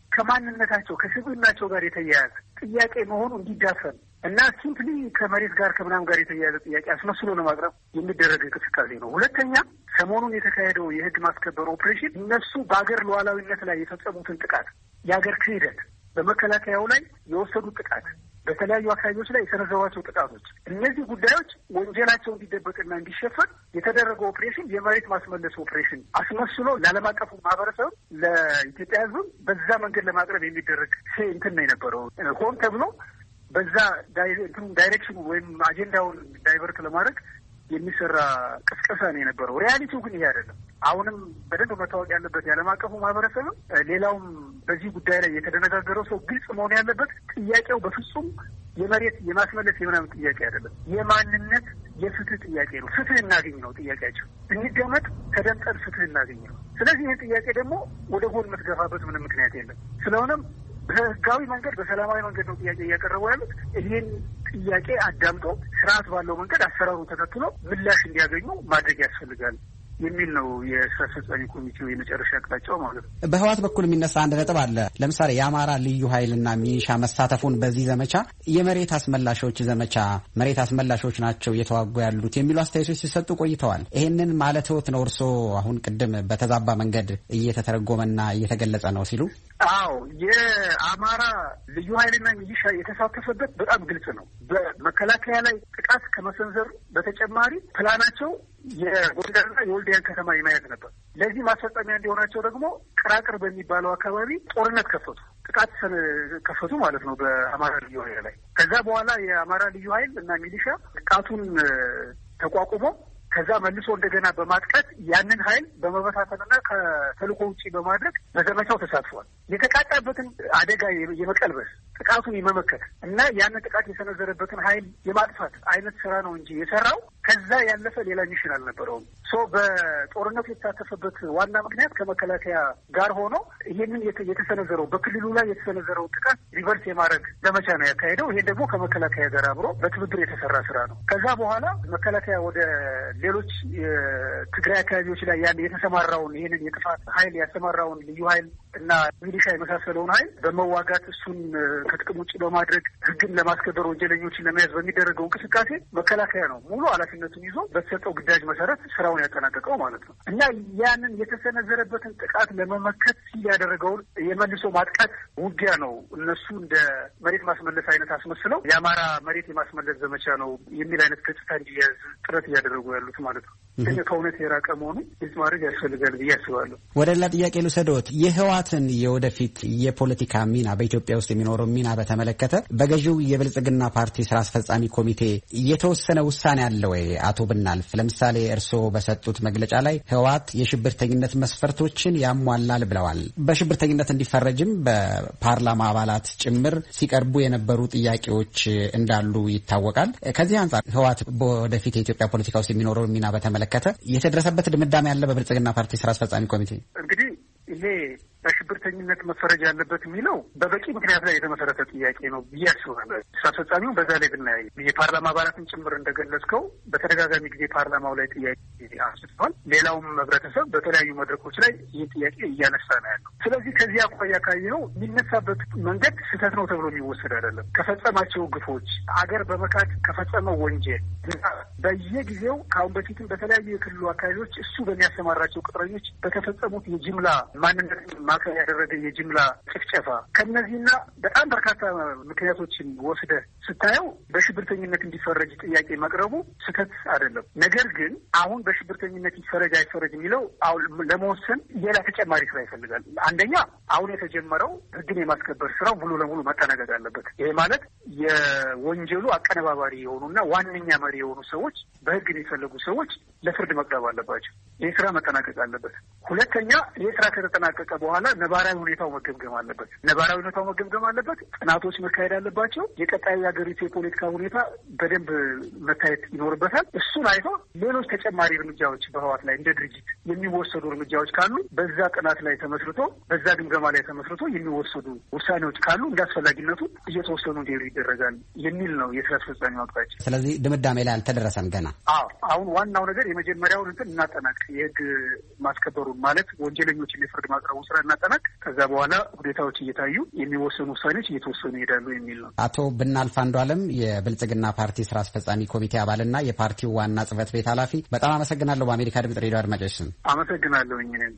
ከማንነታቸው ከስብዕናቸው ጋር የተያያዘ ጥያቄ መሆኑ እንዲዳፈን እና ሲምፕሊ ከመሬት ጋር ከምናም ጋር የተያያዘ ጥያቄ አስመስሎ ለማቅረብ የሚደረግ እንቅስቃሴ ነው። ሁለተኛ ሰሞኑን የተካሄደው የህግ ማስከበር ኦፕሬሽን እነሱ በሀገር ሉዓላዊነት ላይ የፈጸሙትን ጥቃት፣ የሀገር ክህደት፣ በመከላከያው ላይ የወሰዱት ጥቃት፣ በተለያዩ አካባቢዎች ላይ የሰነዘሯቸው ጥቃቶች፣ እነዚህ ጉዳዮች ወንጀላቸው እንዲደበቅና እንዲሸፈን የተደረገው ኦፕሬሽን የመሬት ማስመለስ ኦፕሬሽን አስመስሎ ለዓለም አቀፉ ማህበረሰብ ለኢትዮጵያ ህዝብም በዛ መንገድ ለማቅረብ የሚደረግ እንትን ነው የነበረው። ሆን ተብሎ በዛ ዳይሬክሽኑ ወይም አጀንዳውን ዳይቨርት ለማድረግ የሚሰራ ቅስቀሳ ነው የነበረው። ሪያሊቲው ግን ይሄ አይደለም። አሁንም በደንብ መታወቅ ያለበት የዓለም አቀፉ ማህበረሰብም ሌላውም በዚህ ጉዳይ ላይ የተደነጋገረው ሰው ግልጽ መሆን ያለበት ጥያቄው በፍጹም የመሬት የማስመለስ የምናምን ጥያቄ አይደለም። የማንነት የፍትህ ጥያቄ ነው። ፍትህ እናገኝ ነው ጥያቄያቸው። እንደመጥ ተደምጠን ፍትህ እናገኝ ነው። ስለዚህ ይህ ጥያቄ ደግሞ ወደ ጎን የምትገፋበት ምንም ምክንያት የለም። ስለሆነም በህጋዊ መንገድ በሰላማዊ መንገድ ነው ጥያቄ እያቀረቡ ያሉት። ይህን ጥያቄ አዳምጦ ስርዓት ባለው መንገድ አሰራሩ ተከትሎ ምላሽ እንዲያገኙ ማድረግ ያስፈልጋል የሚል ነው የስራ አስፈጻሚ ኮሚቴው የመጨረሻ አቅጣጫው ማለት ነው። በህወሓት በኩል የሚነሳ አንድ ነጥብ አለ። ለምሳሌ የአማራ ልዩ ኃይልና ሚሊሻ መሳተፉን በዚህ ዘመቻ የመሬት አስመላሾች ዘመቻ መሬት አስመላሾች ናቸው እየተዋጉ ያሉት የሚሉ አስተያየቶች ሲሰጡ ቆይተዋል። ይሄንን ማለትዎት ነው እርስዎ አሁን ቅድም በተዛባ መንገድ እየተተረጎመና እየተገለጸ ነው ሲሉ? አዎ፣ የአማራ ልዩ ኃይልና ሚሊሻ የተሳተፈበት በጣም ግልጽ ነው። በመከላከያ ላይ ጥቃት ከመሰንዘር በተጨማሪ ፕላናቸው የጎንደርና የወልዲያን ከተማ የማየት ነበር። ለዚህ ማስፈጸሚያ እንዲሆናቸው ደግሞ ቅራቅር በሚባለው አካባቢ ጦርነት ከፈቱ፣ ጥቃት ከፈቱ ማለት ነው በአማራ ልዩ ኃይል ላይ። ከዛ በኋላ የአማራ ልዩ ኃይል እና ሚሊሻ ጥቃቱን ተቋቁሞ ከዛ መልሶ እንደገና በማጥቀት ያንን ኃይል በመበታተንና ከተልእኮ ውጪ በማድረግ በዘመቻው ተሳትፏል። የተቃጣበትን አደጋ የመቀልበስ ጥቃቱን የመመከት እና ያንን ጥቃት የሰነዘረበትን ኃይል የማጥፋት አይነት ስራ ነው እንጂ የሰራው ከዛ ያለፈ ሌላ ሚሽን አልነበረውም። ሶ በጦርነቱ የተሳተፈበት ዋና ምክንያት ከመከላከያ ጋር ሆኖ ይህንን የተሰነዘረው በክልሉ ላይ የተሰነዘረው ጥቃት ሪቨርስ የማድረግ ዘመቻ ነው ያካሄደው። ይሄን ደግሞ ከመከላከያ ጋር አብሮ በትብብር የተሰራ ስራ ነው። ከዛ በኋላ መከላከያ ወደ ሌሎች የትግራይ አካባቢዎች ላይ ያለ የተሰማራውን ይህንን የጥፋት ኃይል ያሰማራውን ልዩ ኃይል እና ሚሊሻ የመሳሰለውን ኃይል በመዋጋት እሱን ከጥቅም ውጭ በማድረግ ሕግን ለማስከበር ወንጀለኞችን ለመያዝ በሚደረገው እንቅስቃሴ መከላከያ ነው ሙሉ ኃላፊነቱን ይዞ በተሰጠው ግዳጅ መሰረት ስራውን ያጠናቀቀው ማለት ነው እና ያንን የተሰነዘረበትን ጥቃት ለመመከት ሲል ያደረገውን የመልሶ ማጥቃት ውጊያ ነው እነሱ እንደ መሬት ማስመለስ አይነት አስመስለው የአማራ መሬት የማስመለስ ዘመቻ ነው የሚል አይነት ገጽታ እንዲያዝ ጥረት እያደረጉ ያሉት ማለት ነው። ግን ከእውነት የራቀ መሆኑ ግልጽ ማድረግ ያስፈልጋል ብዬ አስባለሁ። ወደ ሌላ ጥያቄ ልውሰድዎት። የህወሓትን የወደ የወደፊት የፖለቲካ ሚና በኢትዮጵያ ውስጥ የሚኖረው ሚና በተመለከተ በገዢው የብልጽግና ፓርቲ ስራ አስፈጻሚ ኮሚቴ የተወሰነ ውሳኔ አለ ወይ? አቶ ብናልፍ ለምሳሌ እርስዎ በሰጡት መግለጫ ላይ ህወሓት የሽብርተኝነት መስፈርቶችን ያሟላል ብለዋል። በሽብርተኝነት እንዲፈረጅም በፓርላማ አባላት ጭምር ሲቀርቡ የነበሩ ጥያቄዎች እንዳሉ ይታወቃል። ከዚህ አንጻር ህወሓት በወደፊት የኢትዮጵያ ፖለቲካ ውስጥ የሚኖረው ሚና በተመለከተ የተደረሰበት ድምዳሜ ያለ በብልጽግና ፓርቲ ስራ አስፈጻሚ ኮሚቴ? እንግዲህ ይሄ በሽብርተኝነት መፈረጅ ያለበት የሚለው በበቂ ምክንያት ላይ የተመሰረተ ጥያቄ ነው ብዬ አስባለሁ። ስራ አስፈጻሚው በዛ ላይ ብናያይ የፓርላማ አባላትን ጭምር እንደገለጽከው በተደጋጋሚ ጊዜ ፓርላማው ላይ ጥያቄ አንስተዋል። ሌላውም ህብረተሰብ በተለያዩ መድረኮች ላይ ይህ ጥያቄ እያነሳ ነው ያለው። ስለዚህ ከዚህ አኳያ ካየነው የሚነሳበት መንገድ ስህተት ነው ተብሎ የሚወሰድ አይደለም። ከፈጸማቸው ግፎች፣ አገር በመካድ ከፈጸመው ወንጀል በየጊዜው ከአሁን በፊትም በተለያዩ የክልሉ አካባቢዎች እሱ በሚያሰማራቸው ቅጥረኞች በተፈጸሙት የጅምላ ማንነት ማዕከል ያደረገ የጅምላ ጭፍጨፋ ከነዚህና በጣም በርካታ ምክንያቶችን ወስደ ስታየው በሽብርተኝነት እንዲፈረጅ ጥያቄ መቅረቡ ስህተት አይደለም። ነገር ግን አሁን በሽብርተኝነት ይፈረጅ አይፈረጅ የሚለው አሁን ለመወሰን ሌላ ተጨማሪ ስራ ይፈልጋል። አንደኛ አሁን የተጀመረው ህግን የማስከበር ስራው ሙሉ ለሙሉ መጠናቀቅ አለበት። ይሄ ማለት የወንጀሉ አቀነባባሪ የሆኑና ዋነኛ መሪ የሆኑ ሰዎች በህግ የሚፈለጉ ሰዎች ለፍርድ መቅረብ አለባቸው። ይህ ስራ መጠናቀቅ አለበት። ሁለተኛ ይህ ስራ ከተጠናቀቀ በኋላ ነባራዊ ሁኔታው መገምገም አለበት። ነባራዊ ሁኔታው መገምገም አለበት። ጥናቶች መካሄድ አለባቸው። የቀጣዩ የሀገሪቱ የፖለቲካ ሁኔታ በደንብ መታየት ይኖርበታል። እሱን አይቶ ሌሎች ተጨማሪ እርምጃዎች በህወሓት ላይ እንደ ድርጅት የሚወሰዱ እርምጃዎች ካሉ በዛ ጥናት ላይ ተመስርቶ በዛ ግምገማ ላይ ተመስርቶ የሚወሰዱ ውሳኔዎች ካሉ እንደ አስፈላጊነቱ እየተወሰኑ እንዲሄዱ ይደረጋል የሚል ነው የስራ አስፈጻሚ አቅጣጫ። ስለዚህ ድምዳሜ ላይ አልተደረሰም ገና። አዎ አሁን ዋናው ነገር የመጀመሪያውን እንትን እናጠናቅ፣ የህግ ማስከበሩን ማለት ወንጀለኞችን የፍርድ ማቅረቡ ስራ እናጠናቅ። ከዛ በኋላ ሁኔታዎች እየታዩ የሚወሰኑ ውሳኔዎች እየተወሰኑ ይሄዳሉ የሚል ነው። አቶ ብናልፍ አንዱዓለም የብልጽግና ፓርቲ ስራ አስፈጻሚ ኮሚቴ አባልና የፓርቲው ዋና ጽህፈት ቤት ኃላፊ፣ በጣም አመሰግናለሁ። በአሜሪካ ድምጽ ሬዲዮ አድማጮች ስም አመሰግናለሁ። እኔም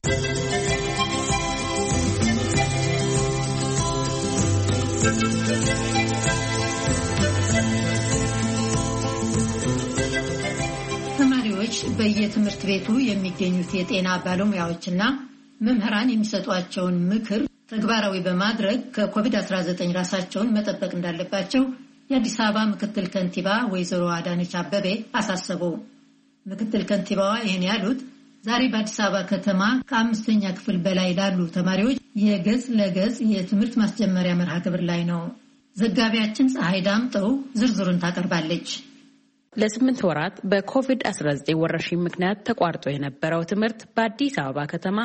ተማሪዎች በየትምህርት ቤቱ የሚገኙት የጤና ባለሙያዎችና መምህራን የሚሰጧቸውን ምክር ተግባራዊ በማድረግ ከኮቪድ አስራ ዘጠኝ ራሳቸውን መጠበቅ እንዳለባቸው የአዲስ አበባ ምክትል ከንቲባ ወይዘሮ አዳነች አበቤ አሳሰቡ። ምክትል ከንቲባዋ ይህን ያሉት ዛሬ በአዲስ አበባ ከተማ ከአምስተኛ ክፍል በላይ ላሉ ተማሪዎች የገጽ ለገጽ የትምህርት ማስጀመሪያ መርሃ ግብር ላይ ነው። ዘጋቢያችን ፀሐይ ዳምጠው ዝርዝሩን ታቀርባለች። ለስምንት ወራት በኮቪድ አስራ ዘጠኝ ወረርሽኝ ምክንያት ተቋርጦ የነበረው ትምህርት በአዲስ አበባ ከተማ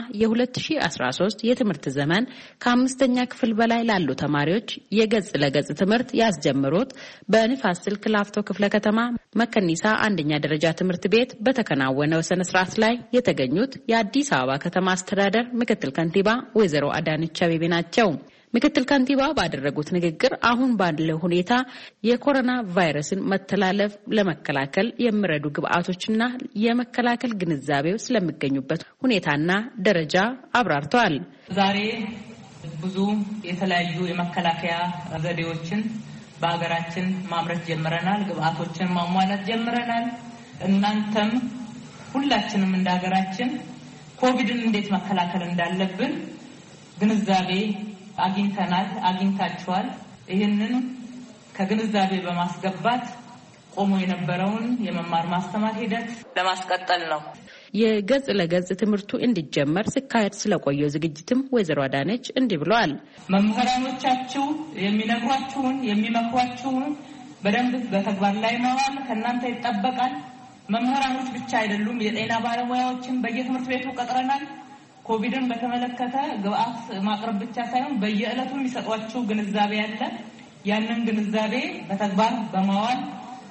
የ2013 የትምህርት ዘመን ከአምስተኛ ክፍል በላይ ላሉ ተማሪዎች የገጽ ለገጽ ትምህርት ያስጀምሩት በንፋስ ስልክ ላፍቶ ክፍለ ከተማ መከኒሳ አንደኛ ደረጃ ትምህርት ቤት በተከናወነው ስነ ስርዓት ላይ የተገኙት የአዲስ አበባ ከተማ አስተዳደር ምክትል ከንቲባ ወይዘሮ አዳነች አቤቤ ናቸው። ምክትል ከንቲባ ባደረጉት ንግግር አሁን ባለው ሁኔታ የኮሮና ቫይረስን መተላለፍ ለመከላከል የሚረዱ ግብአቶችና የመከላከል ግንዛቤው ስለሚገኙበት ሁኔታና ደረጃ አብራርተዋል። ዛሬ ብዙ የተለያዩ የመከላከያ ዘዴዎችን በአገራችን ማምረት ጀምረናል። ግብአቶችን ማሟላት ጀምረናል። እናንተም ሁላችንም እንደ ሀገራችን ኮቪድን እንዴት መከላከል እንዳለብን ግንዛቤ አግኝተናል፣ አግኝታችኋል። ይህንን ከግንዛቤ በማስገባት ቆሞ የነበረውን የመማር ማስተማር ሂደት ለማስቀጠል ነው። የገጽ ለገጽ ትምህርቱ እንዲጀመር ሲካሄድ ስለቆየው ዝግጅትም ወይዘሮ አዳነች እንዲህ ብለዋል። መምህራኖቻችሁ የሚነግሯችሁን የሚመክሯችሁን በደንብ በተግባር ላይ ማዋል ከእናንተ ይጠበቃል። መምህራኖች ብቻ አይደሉም፣ የጤና ባለሙያዎችን በየትምህርት ቤቱ ቀጥረናል። ኮቪድን በተመለከተ ግብአት ማቅረብ ብቻ ሳይሆን በየዕለቱ የሚሰጧችሁ ግንዛቤ አለ። ያንን ግንዛቤ በተግባር በማዋል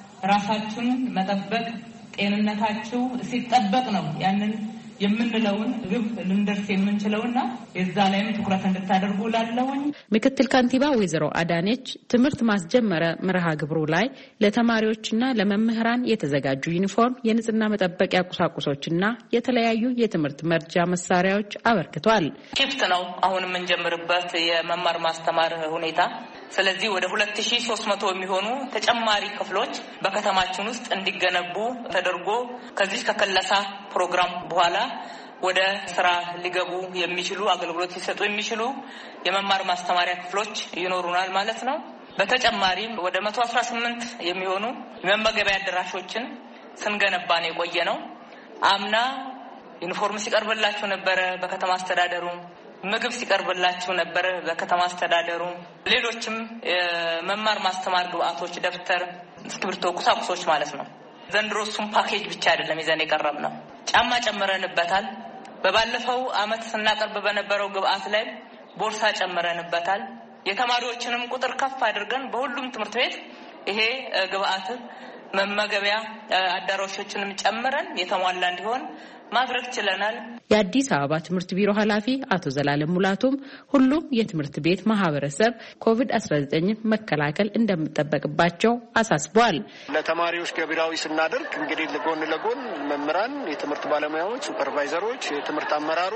ራሳችሁን መጠበቅ፣ ጤንነታችሁ ሲጠበቅ ነው ያንን የምንለውን ግብ ልንደርስ የምንችለውና የዛ ላይም ትኩረት እንድታደርጉ ላለውኝ ምክትል ከንቲባ ወይዘሮ አዳነች ትምህርት ማስጀመሪያ መርሃ ግብሩ ላይ ለተማሪዎችና ለመምህራን የተዘጋጁ ዩኒፎርም፣ የንጽህና መጠበቂያ ቁሳቁሶችና የተለያዩ የትምህርት መርጃ መሳሪያዎች አበርክቷል። ክፍት ነው አሁን የምንጀምርበት የመማር ማስተማር ሁኔታ። ስለዚህ ወደ ሁለት ሺህ ሶስት መቶ የሚሆኑ ተጨማሪ ክፍሎች በከተማችን ውስጥ እንዲገነቡ ተደርጎ ከዚህ ከከለሳ ፕሮግራም በኋላ ወደ ስራ ሊገቡ የሚችሉ አገልግሎት ሊሰጡ የሚችሉ የመማር ማስተማሪያ ክፍሎች ይኖሩናል ማለት ነው። በተጨማሪም ወደ መቶ አስራ ስምንት የሚሆኑ የመመገቢያ አዳራሾችን ስንገነባ ነው የቆየ ነው። አምና ዩኒፎርም ሲቀርብላችሁ ነበር በከተማ አስተዳደሩ፣ ምግብ ሲቀርብላችሁ ነበር በከተማ አስተዳደሩ፣ ሌሎችም የመማር ማስተማር ግብአቶች ደብተር፣ እስክሪብቶ፣ ቁሳቁሶች ማለት ነው። ዘንድሮ እሱም ፓኬጅ ብቻ አይደለም ይዘን የቀረብነው፣ ጫማ ጨምረንበታል። በባለፈው አመት ስናቀርብ በነበረው ግብአት ላይ ቦርሳ ጨምረንበታል። የተማሪዎችንም ቁጥር ከፍ አድርገን በሁሉም ትምህርት ቤት ይሄ ግብአት መመገቢያ አዳራሾችንም ጨምረን የተሟላ እንዲሆን ማድረግ ችለናል። የአዲስ አበባ ትምህርት ቢሮ ኃላፊ አቶ ዘላለም ሙላቱም ሁሉም የትምህርት ቤት ማህበረሰብ ኮቪድ አስራ ዘጠኝ መከላከል እንደሚጠበቅባቸው አሳስበዋል። ለተማሪዎች ገቢራዊ ስናደርግ እንግዲህ ለጎን ለጎን መምህራን፣ የትምህርት ባለሙያዎች፣ ሱፐርቫይዘሮች፣ የትምህርት አመራሩ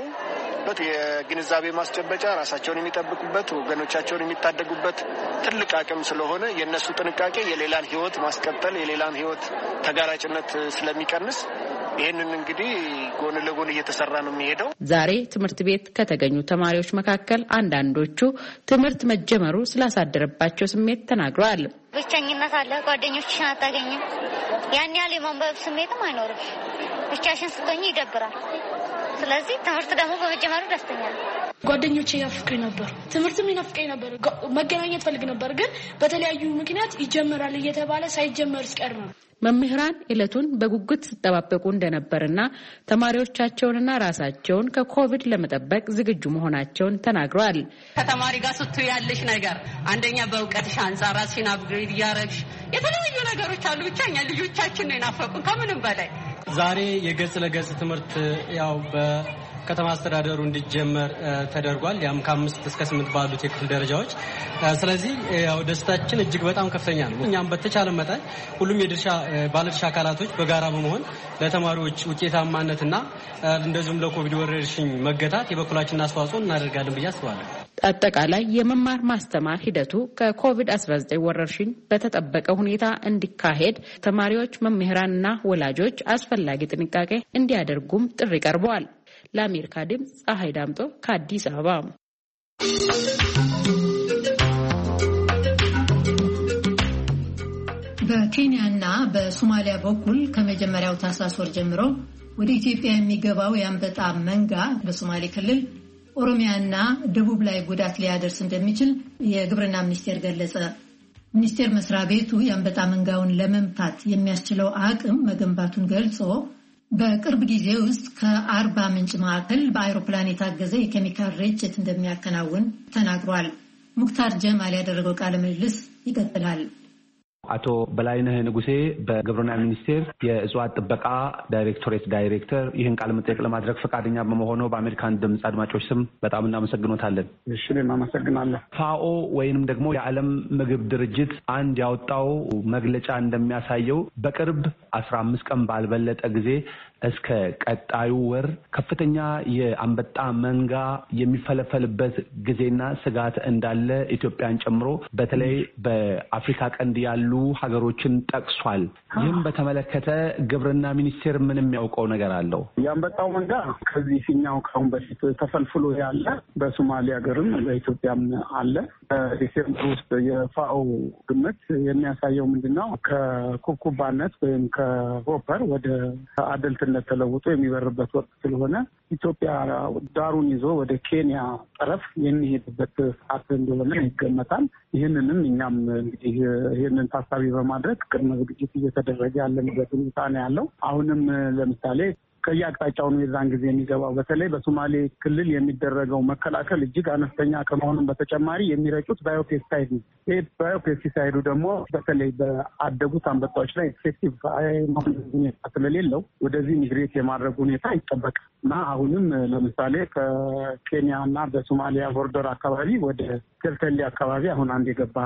የግንዛቤ ማስጨበጫ ራሳቸውን የሚጠብቁበት ወገኖቻቸውን የሚታደጉበት ትልቅ አቅም ስለሆነ የነሱ ጥንቃቄ የሌላን ህይወት ማስቀጠል የሌላን ህይወት ተጋራጭነት ስለሚቀንስ ይህንን እንግዲህ ጎን ለጎን እየተሰራ ነው የሚሄደው። ዛሬ ትምህርት ቤት ከተገኙ ተማሪዎች መካከል አንዳንዶቹ ትምህርት መጀመሩ ስላሳደረባቸው ስሜት ተናግረዋል። ብቸኝነት አለ፣ ጓደኞችሽን አታገኝም፣ ያን ያህል የማንበብ ስሜትም አይኖርም። ብቻሽን ስትሆኚ ይደብራል። ስለዚህ ትምህርት ደግሞ በመጀመሩ ደስተኛ ነኝ። ጓደኞቼ ያፍቀኝ ነበር፣ ትምህርትም ይናፍቀኝ ነበር፣ መገናኘት ፈልግ ነበር። ግን በተለያዩ ምክንያት ይጀመራል እየተባለ ሳይጀመር ሲቀር ነው። መምህራን ዕለቱን በጉጉት ሲጠባበቁ እንደነበርና ተማሪዎቻቸውንና ራሳቸውን ከኮቪድ ለመጠበቅ ዝግጁ መሆናቸውን ተናግረዋል። ከተማሪ ጋር ስትይ ያለሽ ነገር አንደኛ በእውቀትሽ አንፃር ራስሽን አፕግሬድ ያረግሽ የተለያዩ ነገሮች አሉ። ብቻ እኛ ልጆቻችን ነው የናፈቁን ከምንም በላይ። ዛሬ የገጽ ለገጽ ትምህርት ያው በከተማ አስተዳደሩ እንዲጀመር ተደርጓል። ያም ከአምስት እስከ ስምንት ባሉት የክፍል ደረጃዎች። ስለዚህ ያው ደስታችን እጅግ በጣም ከፍተኛ ነው። እኛም በተቻለ መጠን ሁሉም የድርሻ ባለድርሻ አካላቶች በጋራ በመሆን ለተማሪዎች ውጤታማነትና እንደዚሁም ለኮቪድ ወረርሽኝ መገታት የበኩላችንን አስተዋጽኦ እናደርጋለን ብዬ አስባለሁ። አጠቃላይ የመማር ማስተማር ሂደቱ ከኮቪድ አስራ ዘጠኝ ወረርሽኝ በተጠበቀ ሁኔታ እንዲካሄድ ተማሪዎች፣ መምህራንና ወላጆች አስፈላጊ ጥንቃቄ እንዲያደርጉም ጥሪ ቀርበዋል። ለአሜሪካ ድምፅ ፀሐይ ዳምጦ ከአዲስ አበባ። በኬንያና በሶማሊያ በኩል ከመጀመሪያው ታህሳስ ወር ጀምሮ ወደ ኢትዮጵያ የሚገባው የአንበጣ መንጋ በሶማሌ ክልል ኦሮሚያና ደቡብ ላይ ጉዳት ሊያደርስ እንደሚችል የግብርና ሚኒስቴር ገለጸ። ሚኒስቴር መስሪያ ቤቱ የአንበጣ መንጋውን ለመምታት የሚያስችለው አቅም መገንባቱን ገልጾ በቅርብ ጊዜ ውስጥ ከአርባ ምንጭ ማዕከል በአይሮፕላን የታገዘ የኬሚካል ርጭት እንደሚያከናውን ተናግሯል። ሙክታር ጀማል ያደረገው ቃለ ምልልስ ይቀጥላል። አቶ በላይነህ ንጉሴ በግብርና ሚኒስቴር የእጽዋት ጥበቃ ዳይሬክቶሬት ዳይሬክተር ይህን ቃለ መጠይቅ ለማድረግ ፈቃደኛ በመሆኑ በአሜሪካን ድምፅ አድማጮች ስም በጣም እናመሰግኖታለን። እሺ፣ እናመሰግናለን። ፋኦ ወይንም ደግሞ የዓለም ምግብ ድርጅት አንድ ያወጣው መግለጫ እንደሚያሳየው በቅርብ አስራ አምስት ቀን ባልበለጠ ጊዜ እስከ ቀጣዩ ወር ከፍተኛ የአንበጣ መንጋ የሚፈለፈልበት ጊዜና ስጋት እንዳለ ኢትዮጵያን ጨምሮ በተለይ በአፍሪካ ቀንድ ያሉ ሀገሮችን ጠቅሷል። ይህም በተመለከተ ግብርና ሚኒስቴር ምን የሚያውቀው ነገር አለው? የአንበጣው መንጋ ከዚህ ሲኛው ካሁን በፊት ተፈልፍሎ ያለ በሶማሌ ሀገርም በኢትዮጵያም አለ። ዲሴምበር ውስጥ የፋኦ ግምት የሚያሳየው ምንድነው? ከኩብኩባነት ወይም ከሆፐር ወደ አደልትነት ተለውጦ የሚበርበት ወቅት ስለሆነ ኢትዮጵያ ዳሩን ይዞ ወደ ኬንያ ጠረፍ የሚሄድበት ሰዓት እንደሆነ ይገመታል። ይህንንም እኛም እንግዲህ ይህንን ታሳቢ በማድረግ ቅድመ ዝግጅት እየተደረገ ያለበት ሁኔታ ነው ያለው። አሁንም ለምሳሌ ከየአቅጣጫው ነው የዛን ጊዜ የሚገባው። በተለይ በሶማሌ ክልል የሚደረገው መከላከል እጅግ አነስተኛ ከመሆኑም በተጨማሪ የሚረጩት ባዮፔስቲሳይድ ነው። ይህ ባዮፔስቲሳይዱ ደግሞ በተለይ በአደጉት አንበጣዎች ላይ ኤፌክቲቭ መሆን ሁኔታ ስለሌለው ወደዚህ ሚግሬት የማድረግ ሁኔታ ይጠበቃል እና አሁንም ለምሳሌ ከኬንያ እና በሶማሊያ ቦርደር አካባቢ ወደ ኬልተሌ አካባቢ አሁን አንድ የገባ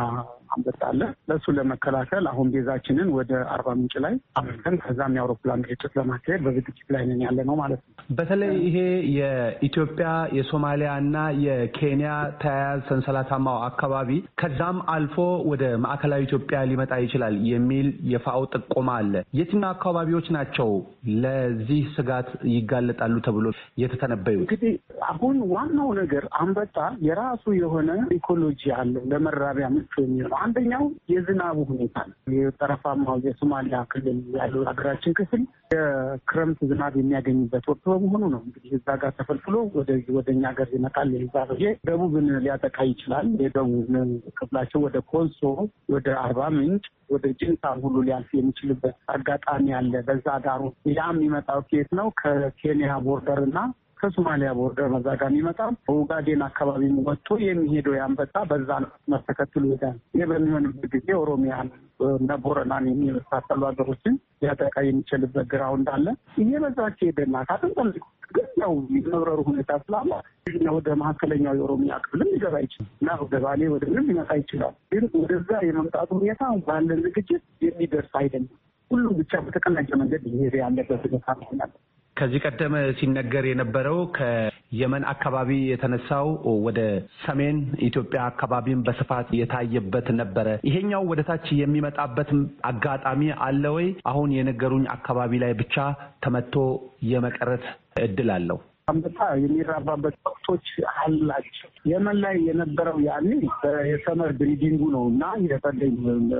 አንበጣ አለ። ለሱ ለመከላከል አሁን ቤዛችንን ወደ አርባ ምንጭ ላይ አምጥተን ከዛም የአውሮፕላን ግጭት ለማካሄድ በዝግጅት ላይ ነን ያለ ነው ማለት ነው። በተለይ ይሄ የኢትዮጵያ የሶማሊያ እና የኬንያ ተያያዥ ሰንሰለታማው አካባቢ ከዛም አልፎ ወደ ማዕከላዊ ኢትዮጵያ ሊመጣ ይችላል የሚል የፋኦ ጥቆማ አለ። የትኛው አካባቢዎች ናቸው ለዚህ ስጋት ይጋለጣሉ ተብሎ የተተነበዩ? እንግዲህ አሁን ዋናው ነገር አንበጣ የራሱ የሆነ ኢኮሎጂ አለው ለመራቢያ ምቹ የሚሆነው። አንደኛው የዝናቡ ሁኔታ ነው። የጠረፋማው የሶማሊያ ክልል ያለው ሀገራችን ክፍል የክረምት ዝናብ የሚያገኝበት ወቅት በመሆኑ ነው። እንግዲህ እዛ ጋር ተፈልፍሎ ወደዚህ ወደኛ ሀገር ይመጣል። ይዛ ደቡብን ሊያጠቃ ይችላል። የደቡብ ክፍላቸው ወደ ኮንሶ፣ ወደ አርባ ምንጭ፣ ወደ ጅንታን ሁሉ ሊያልፍ የሚችልበት አጋጣሚ አለ። በዛ ዳሩ ያ የሚመጣው ከየት ነው? ከኬንያ ቦርደር እና ከሶማሊያ ቦርደር መዛጋም ይመጣል። ኦጋዴን አካባቢ ወጥቶ የሚሄደው ያንበጣ በዛ መስመር ተከትሎ ይሄዳል። ይህ በሚሆንበት ጊዜ ኦሮሚያን እና ቦረናን የሚመሳሰሉ ሀገሮችን ሊያጠቃ የሚችልበት ግራውንድ አለ። ይሄ በዛቸው ሄደና ካተንጠም ግን ያው የመብረሩ ሁኔታ ስላለ ወደ መካከለኛው የኦሮሚያ ክፍልም ሊገባ ይችላል እና ወደ ባሌ ወደ ምንም ሊመጣ ይችላል። ግን ወደዛ የመምጣቱ ሁኔታ ባለን ዝግጅት የሚደርስ አይደለም። ሁሉም ብቻ በተቀናጀ መንገድ ይሄድ ያለበት ሁኔታ ነው። ከዚህ ቀደም ሲነገር የነበረው ከየመን አካባቢ የተነሳው ወደ ሰሜን ኢትዮጵያ አካባቢም በስፋት የታየበት ነበረ። ይሄኛው ወደ ታች የሚመጣበት አጋጣሚ አለ ወይ? አሁን የነገሩኝ አካባቢ ላይ ብቻ ተመቶ የመቀረት እድል አለው? አንበጣ የሚራባበት ወቅቶች አላቸው። የመን ላይ የነበረው ያኔ የሰመር ብሪዲንጉ ነው እና የፈለኝ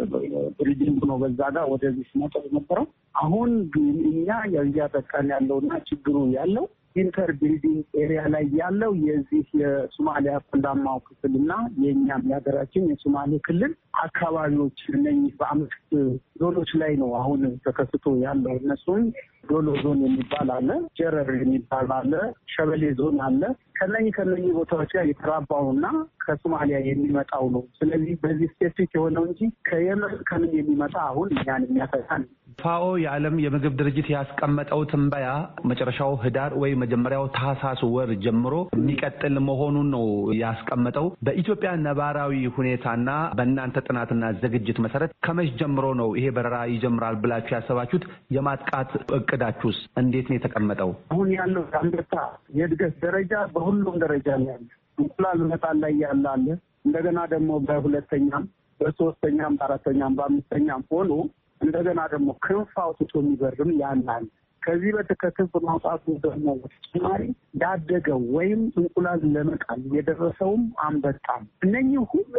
ብሪዲንጉ ነው በዛ ጋር ወደዚህ ሲመጣ የነበረው። አሁን እኛ እያጠቃን ያለውና ችግሩ ያለው ኢንተር ብሪዲንግ ኤሪያ ላይ ያለው የዚህ የሶማሊያ ቆላማው ክፍልና የእኛም የሀገራችን የሶማሌ ክልል አካባቢዎች እነኚህ በአምስት ዞኖች ላይ ነው አሁን ተከስቶ ያለው። እነሱም ዶሎ ዞን የሚባል አለ፣ ጀረር የሚባል አለ፣ ሸበሌ ዞን አለ። ከነኚህ ከነኚህ ቦታዎች ጋር የተራባውና ከሶማሊያ የሚመጣው ነው። ስለዚህ በዚህ ስፔሲፊክ የሆነው እንጂ ከየመን ከምን የሚመጣ አሁን እኛን የሚያፈታን ፋኦ የዓለም የምግብ ድርጅት ያስቀመጠው ትንበያ መጨረሻው ህዳር ወይ መጀመሪያው ታህሳስ ወር ጀምሮ የሚቀጥል መሆኑን ነው ያስቀመጠው። በኢትዮጵያ ነባራዊ ሁኔታና በእናንተ ጥናትና ዝግጅት መሰረት ከመቼ ጀምሮ ነው ይሄ በረራ ይጀምራል ብላችሁ ያሰባችሁት? የማጥቃት እቅዳችሁስ እንዴት ነው የተቀመጠው? አሁን ያለው አንበጣ የእድገት ደረጃ በሁሉም ደረጃ ነው ያለው። እንቁላል መጣል ላይ ያለ አለ። እንደገና ደግሞ በሁለተኛም በሶስተኛም በአራተኛም በአምስተኛም ሆኖ እንደገና ደግሞ ክንፍ አውጥቶ የሚበርም ያናል። ከዚህ በተከታታይ ማውጣቱ ደግሞ ተጨማሪ ያደገው ወይም እንቁላል ለመጣል የደረሰውም አንበጣም እነኚህ ሁሉ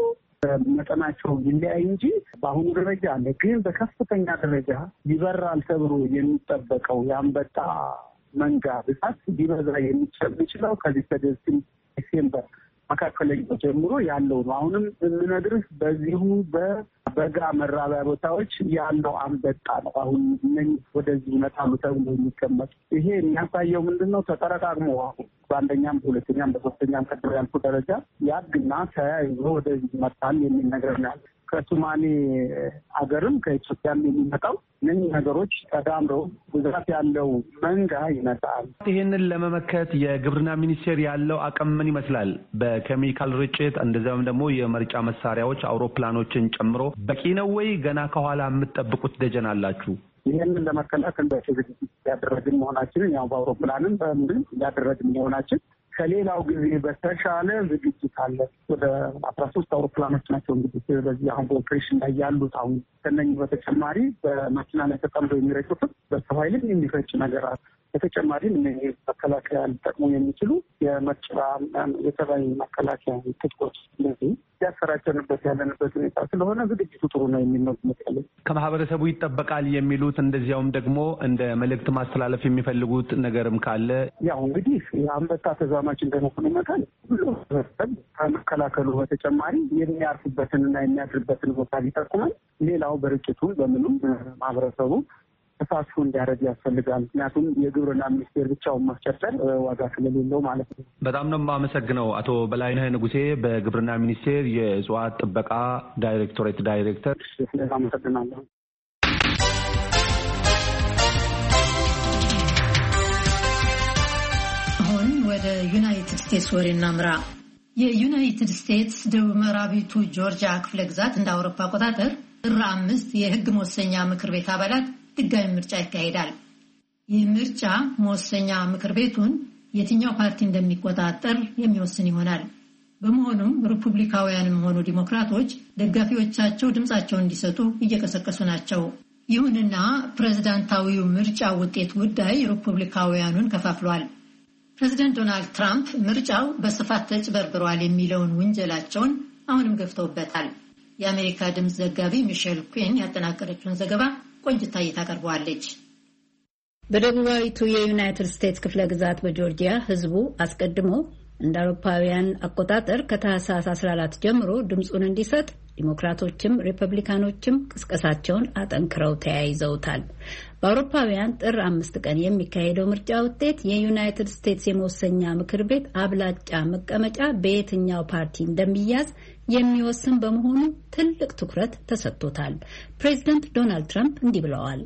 መጠናቸው ይለያይ እንጂ በአሁኑ ደረጃ አለ። ግን በከፍተኛ ደረጃ ይበራል ተብሎ የሚጠበቀው የአንበጣ መንጋ ብዛት ሊበዛ የሚችለው ከዚህ ከዲሴምበር መካከለኛው ጀምሮ ያለው ነው። አሁንም የምነግርህ በዚሁ በበጋ መራቢያ ቦታዎች ያለው አንበጣ ነው። አሁን እነኝህ ወደዚህ ይመጣሉ ተብሎ የሚቀመጡ ይሄ የሚያሳየው ምንድን ነው? ተጠረቃቅሞ አሁን በአንደኛም በሁለተኛም በሶስተኛም ቀጥሎ ያልኩ ደረጃ ያድግና ተያይዞ ወደዚህ ይመጣል የሚል ነገር ነው። ከሶማሌ አገርም ከኢትዮጵያም የሚመጣው እነዚህ ነገሮች ተዳምረው ብዛት ያለው መንጋ ይመጣል። ይህንን ለመመከት የግብርና ሚኒስቴር ያለው አቅም ምን ይመስላል? በኬሚካል ርጭት እንደዚያም ደግሞ የመርጫ መሳሪያዎች አውሮፕላኖችን ጨምሮ በቂ ነው ወይ? ገና ከኋላ የምትጠብቁት ደጀን አላችሁ? ይህንን ለመከላከል በዝግጅት ያደረግን መሆናችንን ያው በአውሮፕላንም በምንም ያደረግን መሆናችን ከሌላው ጊዜ በተሻለ ዝግጅት አለ። ወደ አስራ ሶስት አውሮፕላኖች ናቸው እንግዲህ በዚህ አሁን በኦፕሬሽን ላይ ያሉት። አሁን ከነኚህ በተጨማሪ በመኪና ላይ ተጠምደው የሚረጩትም በሰው ኃይልም የሚፈጭ ነገር አለ። በተጨማሪም እነዚህ መከላከያ ሊጠቅሙ የሚችሉ የመርጫ የተባይ መከላከያ ትጥቆች ስለዚህ ያሰራጨንበት ያለንበት ሁኔታ ስለሆነ ዝግጅቱ ጥሩ ነው የሚል ነው መሰለኝ። ከማህበረሰቡ ይጠበቃል የሚሉት እንደዚያውም ደግሞ እንደ መልእክት ማስተላለፍ የሚፈልጉት ነገርም ካለ ያው እንግዲህ የአንበጣ ተዛማች እንደመሆኑ መጠን ሁሉ ከመከላከሉ በተጨማሪ የሚያርፉበትንና የሚያድርበትን ቦታ ሊጠቁመን፣ ሌላው በርጭቱም በምንም ማህበረሰቡ ተሳትፎ እንዲያደርግ ያስፈልጋል። ምክንያቱም የግብርና ሚኒስቴር ብቻውን ማስጨጠል ዋጋ ስለሌለው ማለት ነው። በጣም ነው የማመሰግነው አቶ በላይነህ ንጉሴ በግብርና ሚኒስቴር የእጽዋት ጥበቃ ዳይሬክቶሬት ዳይሬክተር። አመሰግናለሁ። አሁን ወደ ዩናይትድ ስቴትስ ወሬ እናምራ። የዩናይትድ ስቴትስ ደቡብ ምዕራቢቱ ጆርጂያ ክፍለ ግዛት እንደ አውሮፓ አቆጣጠር ጥር አምስት የሕግ መወሰኛ ምክር ቤት አባላት ድጋሚ ምርጫ ይካሄዳል። ይህ ምርጫ መወሰኛ ምክር ቤቱን የትኛው ፓርቲ እንደሚቆጣጠር የሚወስን ይሆናል። በመሆኑም ሪፑብሊካውያንም ሆኑ ዲሞክራቶች ደጋፊዎቻቸው ድምጻቸውን እንዲሰጡ እየቀሰቀሱ ናቸው። ይሁንና ፕሬዝዳንታዊው ምርጫ ውጤት ጉዳይ ሪፑብሊካውያኑን ከፋፍሏል። ፕሬዚደንት ዶናልድ ትራምፕ ምርጫው በስፋት ተጭበርብሯል የሚለውን ውንጀላቸውን አሁንም ገፍተውበታል። የአሜሪካ ድምፅ ዘጋቢ ሚሼል ኩዊን ያጠናቀረችውን ዘገባ ቆንጅታ ታቀርበዋለች። በደቡባዊቱ የዩናይትድ ስቴትስ ክፍለ ግዛት በጆርጂያ ህዝቡ አስቀድሞ እንደ አውሮፓውያን አቆጣጠር ከታህሳስ አስራ አራት ጀምሮ ድምፁን እንዲሰጥ ዲሞክራቶችም ሪፐብሊካኖችም ቅስቀሳቸውን አጠንክረው ተያይዘውታል። በአውሮፓውያን ጥር አምስት ቀን የሚካሄደው ምርጫ ውጤት የዩናይትድ ስቴትስ የመወሰኛ ምክር ቤት አብላጫ መቀመጫ በየትኛው ፓርቲ እንደሚያዝ የሚወስን በመሆኑ ትልቅ ትኩረት ተሰጥቶታል። ፕሬዚደንት ዶናልድ ትራምፕ እንዲህ ብለዋል።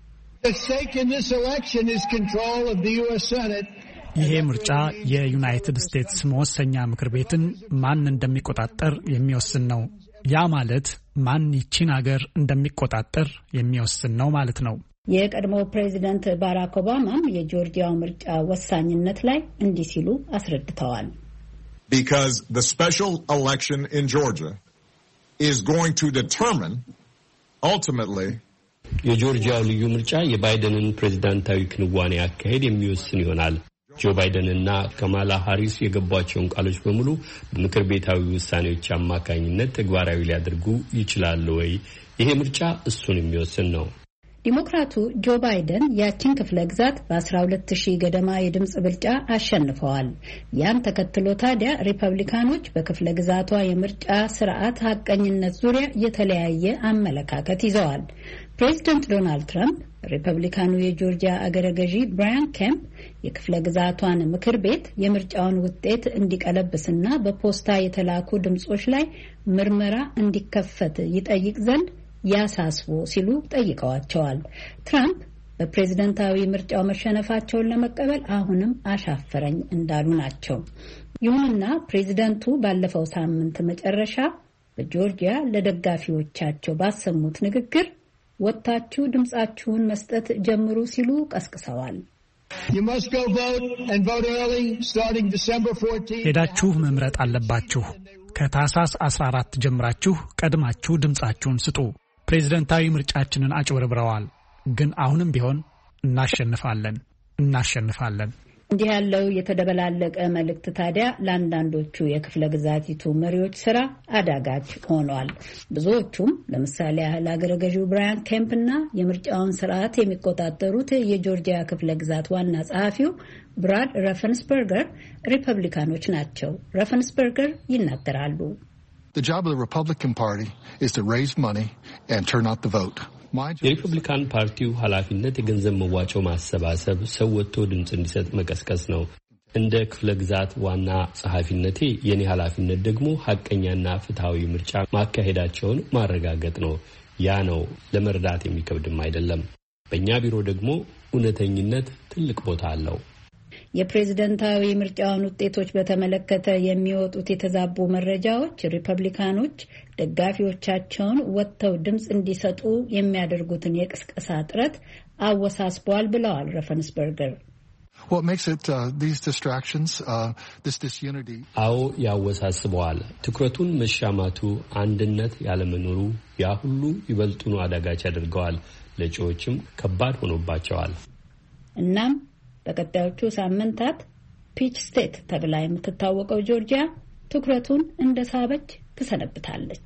ይሄ ምርጫ የዩናይትድ ስቴትስ መወሰኛ ምክር ቤትን ማን እንደሚቆጣጠር የሚወስን ነው። ያ ማለት ማን ይቺን ሀገር እንደሚቆጣጠር የሚወስን ነው ማለት ነው። የቀድሞው ፕሬዚደንት ባራክ ኦባማም የጆርጂያው ምርጫ ወሳኝነት ላይ እንዲህ ሲሉ አስረድተዋል። Because the special election in Georgia is going to determine ultimately የጆርጂያው ልዩ ምርጫ የባይደንን ፕሬዝዳንታዊ ክንዋኔ አካሄድ የሚወስን ይሆናል። ጆ ባይደንና ካማላ ሃሪስ የገቧቸውን ቃሎች በሙሉ በምክር ቤታዊ ውሳኔዎች አማካኝነት ተግባራዊ ሊያደርጉ ይችላሉ ወይ? ይሄ ምርጫ እሱን የሚወስን ነው። ዲሞክራቱ ጆ ባይደን ያቺን ክፍለ ግዛት በአስራ ሁለት ሺህ ገደማ የድምጽ ብልጫ አሸንፈዋል። ያን ተከትሎ ታዲያ ሪፐብሊካኖች በክፍለ ግዛቷ የምርጫ ስርዓት ሀቀኝነት ዙሪያ የተለያየ አመለካከት ይዘዋል። ፕሬዚደንት ዶናልድ ትራምፕ ሪፐብሊካኑ የጆርጂያ አገረ ገዢ ብራያን ኬምፕ የክፍለ ግዛቷን ምክር ቤት የምርጫውን ውጤት እንዲቀለብስና በፖስታ የተላኩ ድምጾች ላይ ምርመራ እንዲከፈት ይጠይቅ ዘንድ ያሳስቡ ሲሉ ጠይቀዋቸዋል። ትራምፕ በፕሬዝደንታዊ ምርጫው መሸነፋቸውን ለመቀበል አሁንም አሻፈረኝ እንዳሉ ናቸው። ይሁንና ፕሬዝደንቱ ባለፈው ሳምንት መጨረሻ በጆርጂያ ለደጋፊዎቻቸው ባሰሙት ንግግር ወጣችሁ ድምጻችሁን መስጠት ጀምሩ ሲሉ ቀስቅሰዋል። ሄዳችሁ መምረጥ አለባችሁ። ከታህሳስ አስራ አራት ጀምራችሁ ቀድማችሁ ድምጻችሁን ስጡ። ፕሬዝደንታዊ ምርጫችንን አጭበርብረዋል፣ ግን አሁንም ቢሆን እናሸንፋለን እናሸንፋለን። እንዲህ ያለው የተደበላለቀ መልእክት ታዲያ ለአንዳንዶቹ የክፍለ ግዛቲቱ መሪዎች ስራ አዳጋች ሆኗል። ብዙዎቹም ለምሳሌ ያህል አገረ ገዢው ብራያን ኬምፕ እና የምርጫውን ስርዓት የሚቆጣጠሩት የጆርጂያ ክፍለ ግዛት ዋና ጸሐፊው ብራድ ረፈንስበርገር ሪፐብሊካኖች ናቸው። ረፈንስበርገር ይናገራሉ። The job of the Republican Party is to raise money and turn out the vote. የሪፐብሊካን ፓርቲው ኃላፊነት የገንዘብ መዋጮ ማሰባሰብ፣ ሰው ወጥቶ ድምፅ እንዲሰጥ መቀስቀስ ነው። እንደ ክፍለ ግዛት ዋና ጸሐፊነቴ የኔ ኃላፊነት ደግሞ ሐቀኛና ፍትሃዊ ምርጫ ማካሄዳቸውን ማረጋገጥ ነው። ያ ነው ለመርዳት የሚከብድም አይደለም። በእኛ ቢሮ ደግሞ እውነተኝነት ትልቅ ቦታ አለው። የፕሬዝደንታዊ ምርጫውን ውጤቶች በተመለከተ የሚወጡት የተዛቡ መረጃዎች ሪፐብሊካኖች ደጋፊዎቻቸውን ወጥተው ድምፅ እንዲሰጡ የሚያደርጉትን የቅስቀሳ ጥረት አወሳስበዋል ብለዋል ረፈንስበርገር። አዎ ያወሳስበዋል። ትኩረቱን መሻማቱ፣ አንድነት ያለመኖሩ ያ ሁሉ ይበልጡኑ አዳጋች ያደርገዋል። ለእጩዎችም ከባድ ሆኖባቸዋል። እናም በቀጣዮቹ ሳምንታት ፒች ስቴት ተብላ የምትታወቀው ጆርጂያ ትኩረቱን እንደሳበች ትሰነብታለች።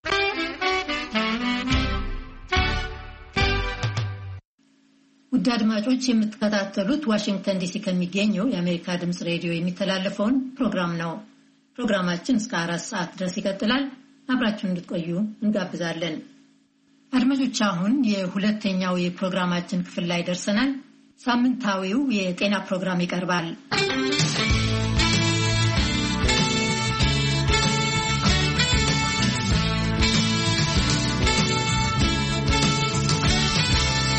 ውድ አድማጮች የምትከታተሉት ዋሽንግተን ዲሲ ከሚገኘው የአሜሪካ ድምጽ ሬዲዮ የሚተላለፈውን ፕሮግራም ነው። ፕሮግራማችን እስከ አራት ሰዓት ድረስ ይቀጥላል። አብራችሁን እንድትቆዩ እንጋብዛለን። አድማጮች አሁን የሁለተኛው የፕሮግራማችን ክፍል ላይ ደርሰናል። ሳምንታዊው የጤና ፕሮግራም ይቀርባል።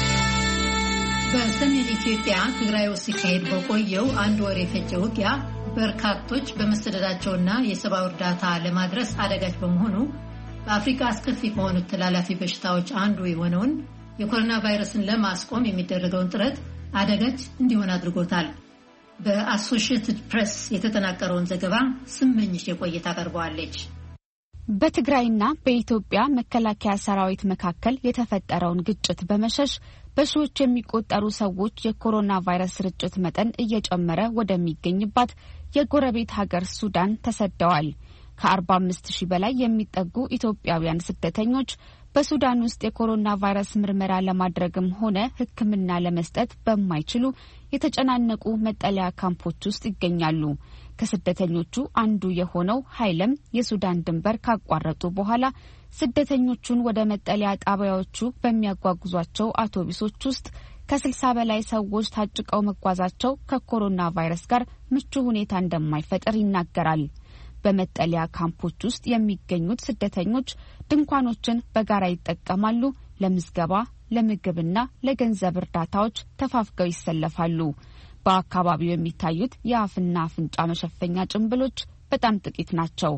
በሰሜን ኢትዮጵያ ትግራይ ውስጥ ሲካሄድ በቆየው አንድ ወር የፈጀ ውጊያ በርካቶች በመሰደዳቸውና የሰብአዊ እርዳታ ለማድረስ አደጋች በመሆኑ በአፍሪካ አስከፊ ከሆኑት ተላላፊ በሽታዎች አንዱ የሆነውን የኮሮና ቫይረስን ለማስቆም የሚደረገውን ጥረት አደጋች እንዲሆን አድርጎታል። በአሶሺየትድ ፕሬስ የተጠናቀረውን ዘገባ ስመኝሽ የቆይታ አቀርበዋለች። በትግራይና በኢትዮጵያ መከላከያ ሰራዊት መካከል የተፈጠረውን ግጭት በመሸሽ በሺዎች የሚቆጠሩ ሰዎች የኮሮና ቫይረስ ስርጭት መጠን እየጨመረ ወደሚገኝባት የጎረቤት ሀገር ሱዳን ተሰደዋል። ከአርባ አምስት ሺህ በላይ የሚጠጉ ኢትዮጵያውያን ስደተኞች በሱዳን ውስጥ የኮሮና ቫይረስ ምርመራ ለማድረግም ሆነ ሕክምና ለመስጠት በማይችሉ የተጨናነቁ መጠለያ ካምፖች ውስጥ ይገኛሉ። ከስደተኞቹ አንዱ የሆነው ኃይለም የሱዳን ድንበር ካቋረጡ በኋላ ስደተኞቹን ወደ መጠለያ ጣቢያዎቹ በሚያጓጉዟቸው አውቶቡሶች ውስጥ ከስልሳ በላይ ሰዎች ታጭቀው መጓዛቸው ከኮሮና ቫይረስ ጋር ምቹ ሁኔታ እንደማይፈጥር ይናገራል። በመጠለያ ካምፖች ውስጥ የሚገኙት ስደተኞች ድንኳኖችን በጋራ ይጠቀማሉ። ለምዝገባ፣ ለምግብና ለገንዘብ እርዳታዎች ተፋፍገው ይሰለፋሉ። በአካባቢው የሚታዩት የአፍና አፍንጫ መሸፈኛ ጭንብሎች በጣም ጥቂት ናቸው።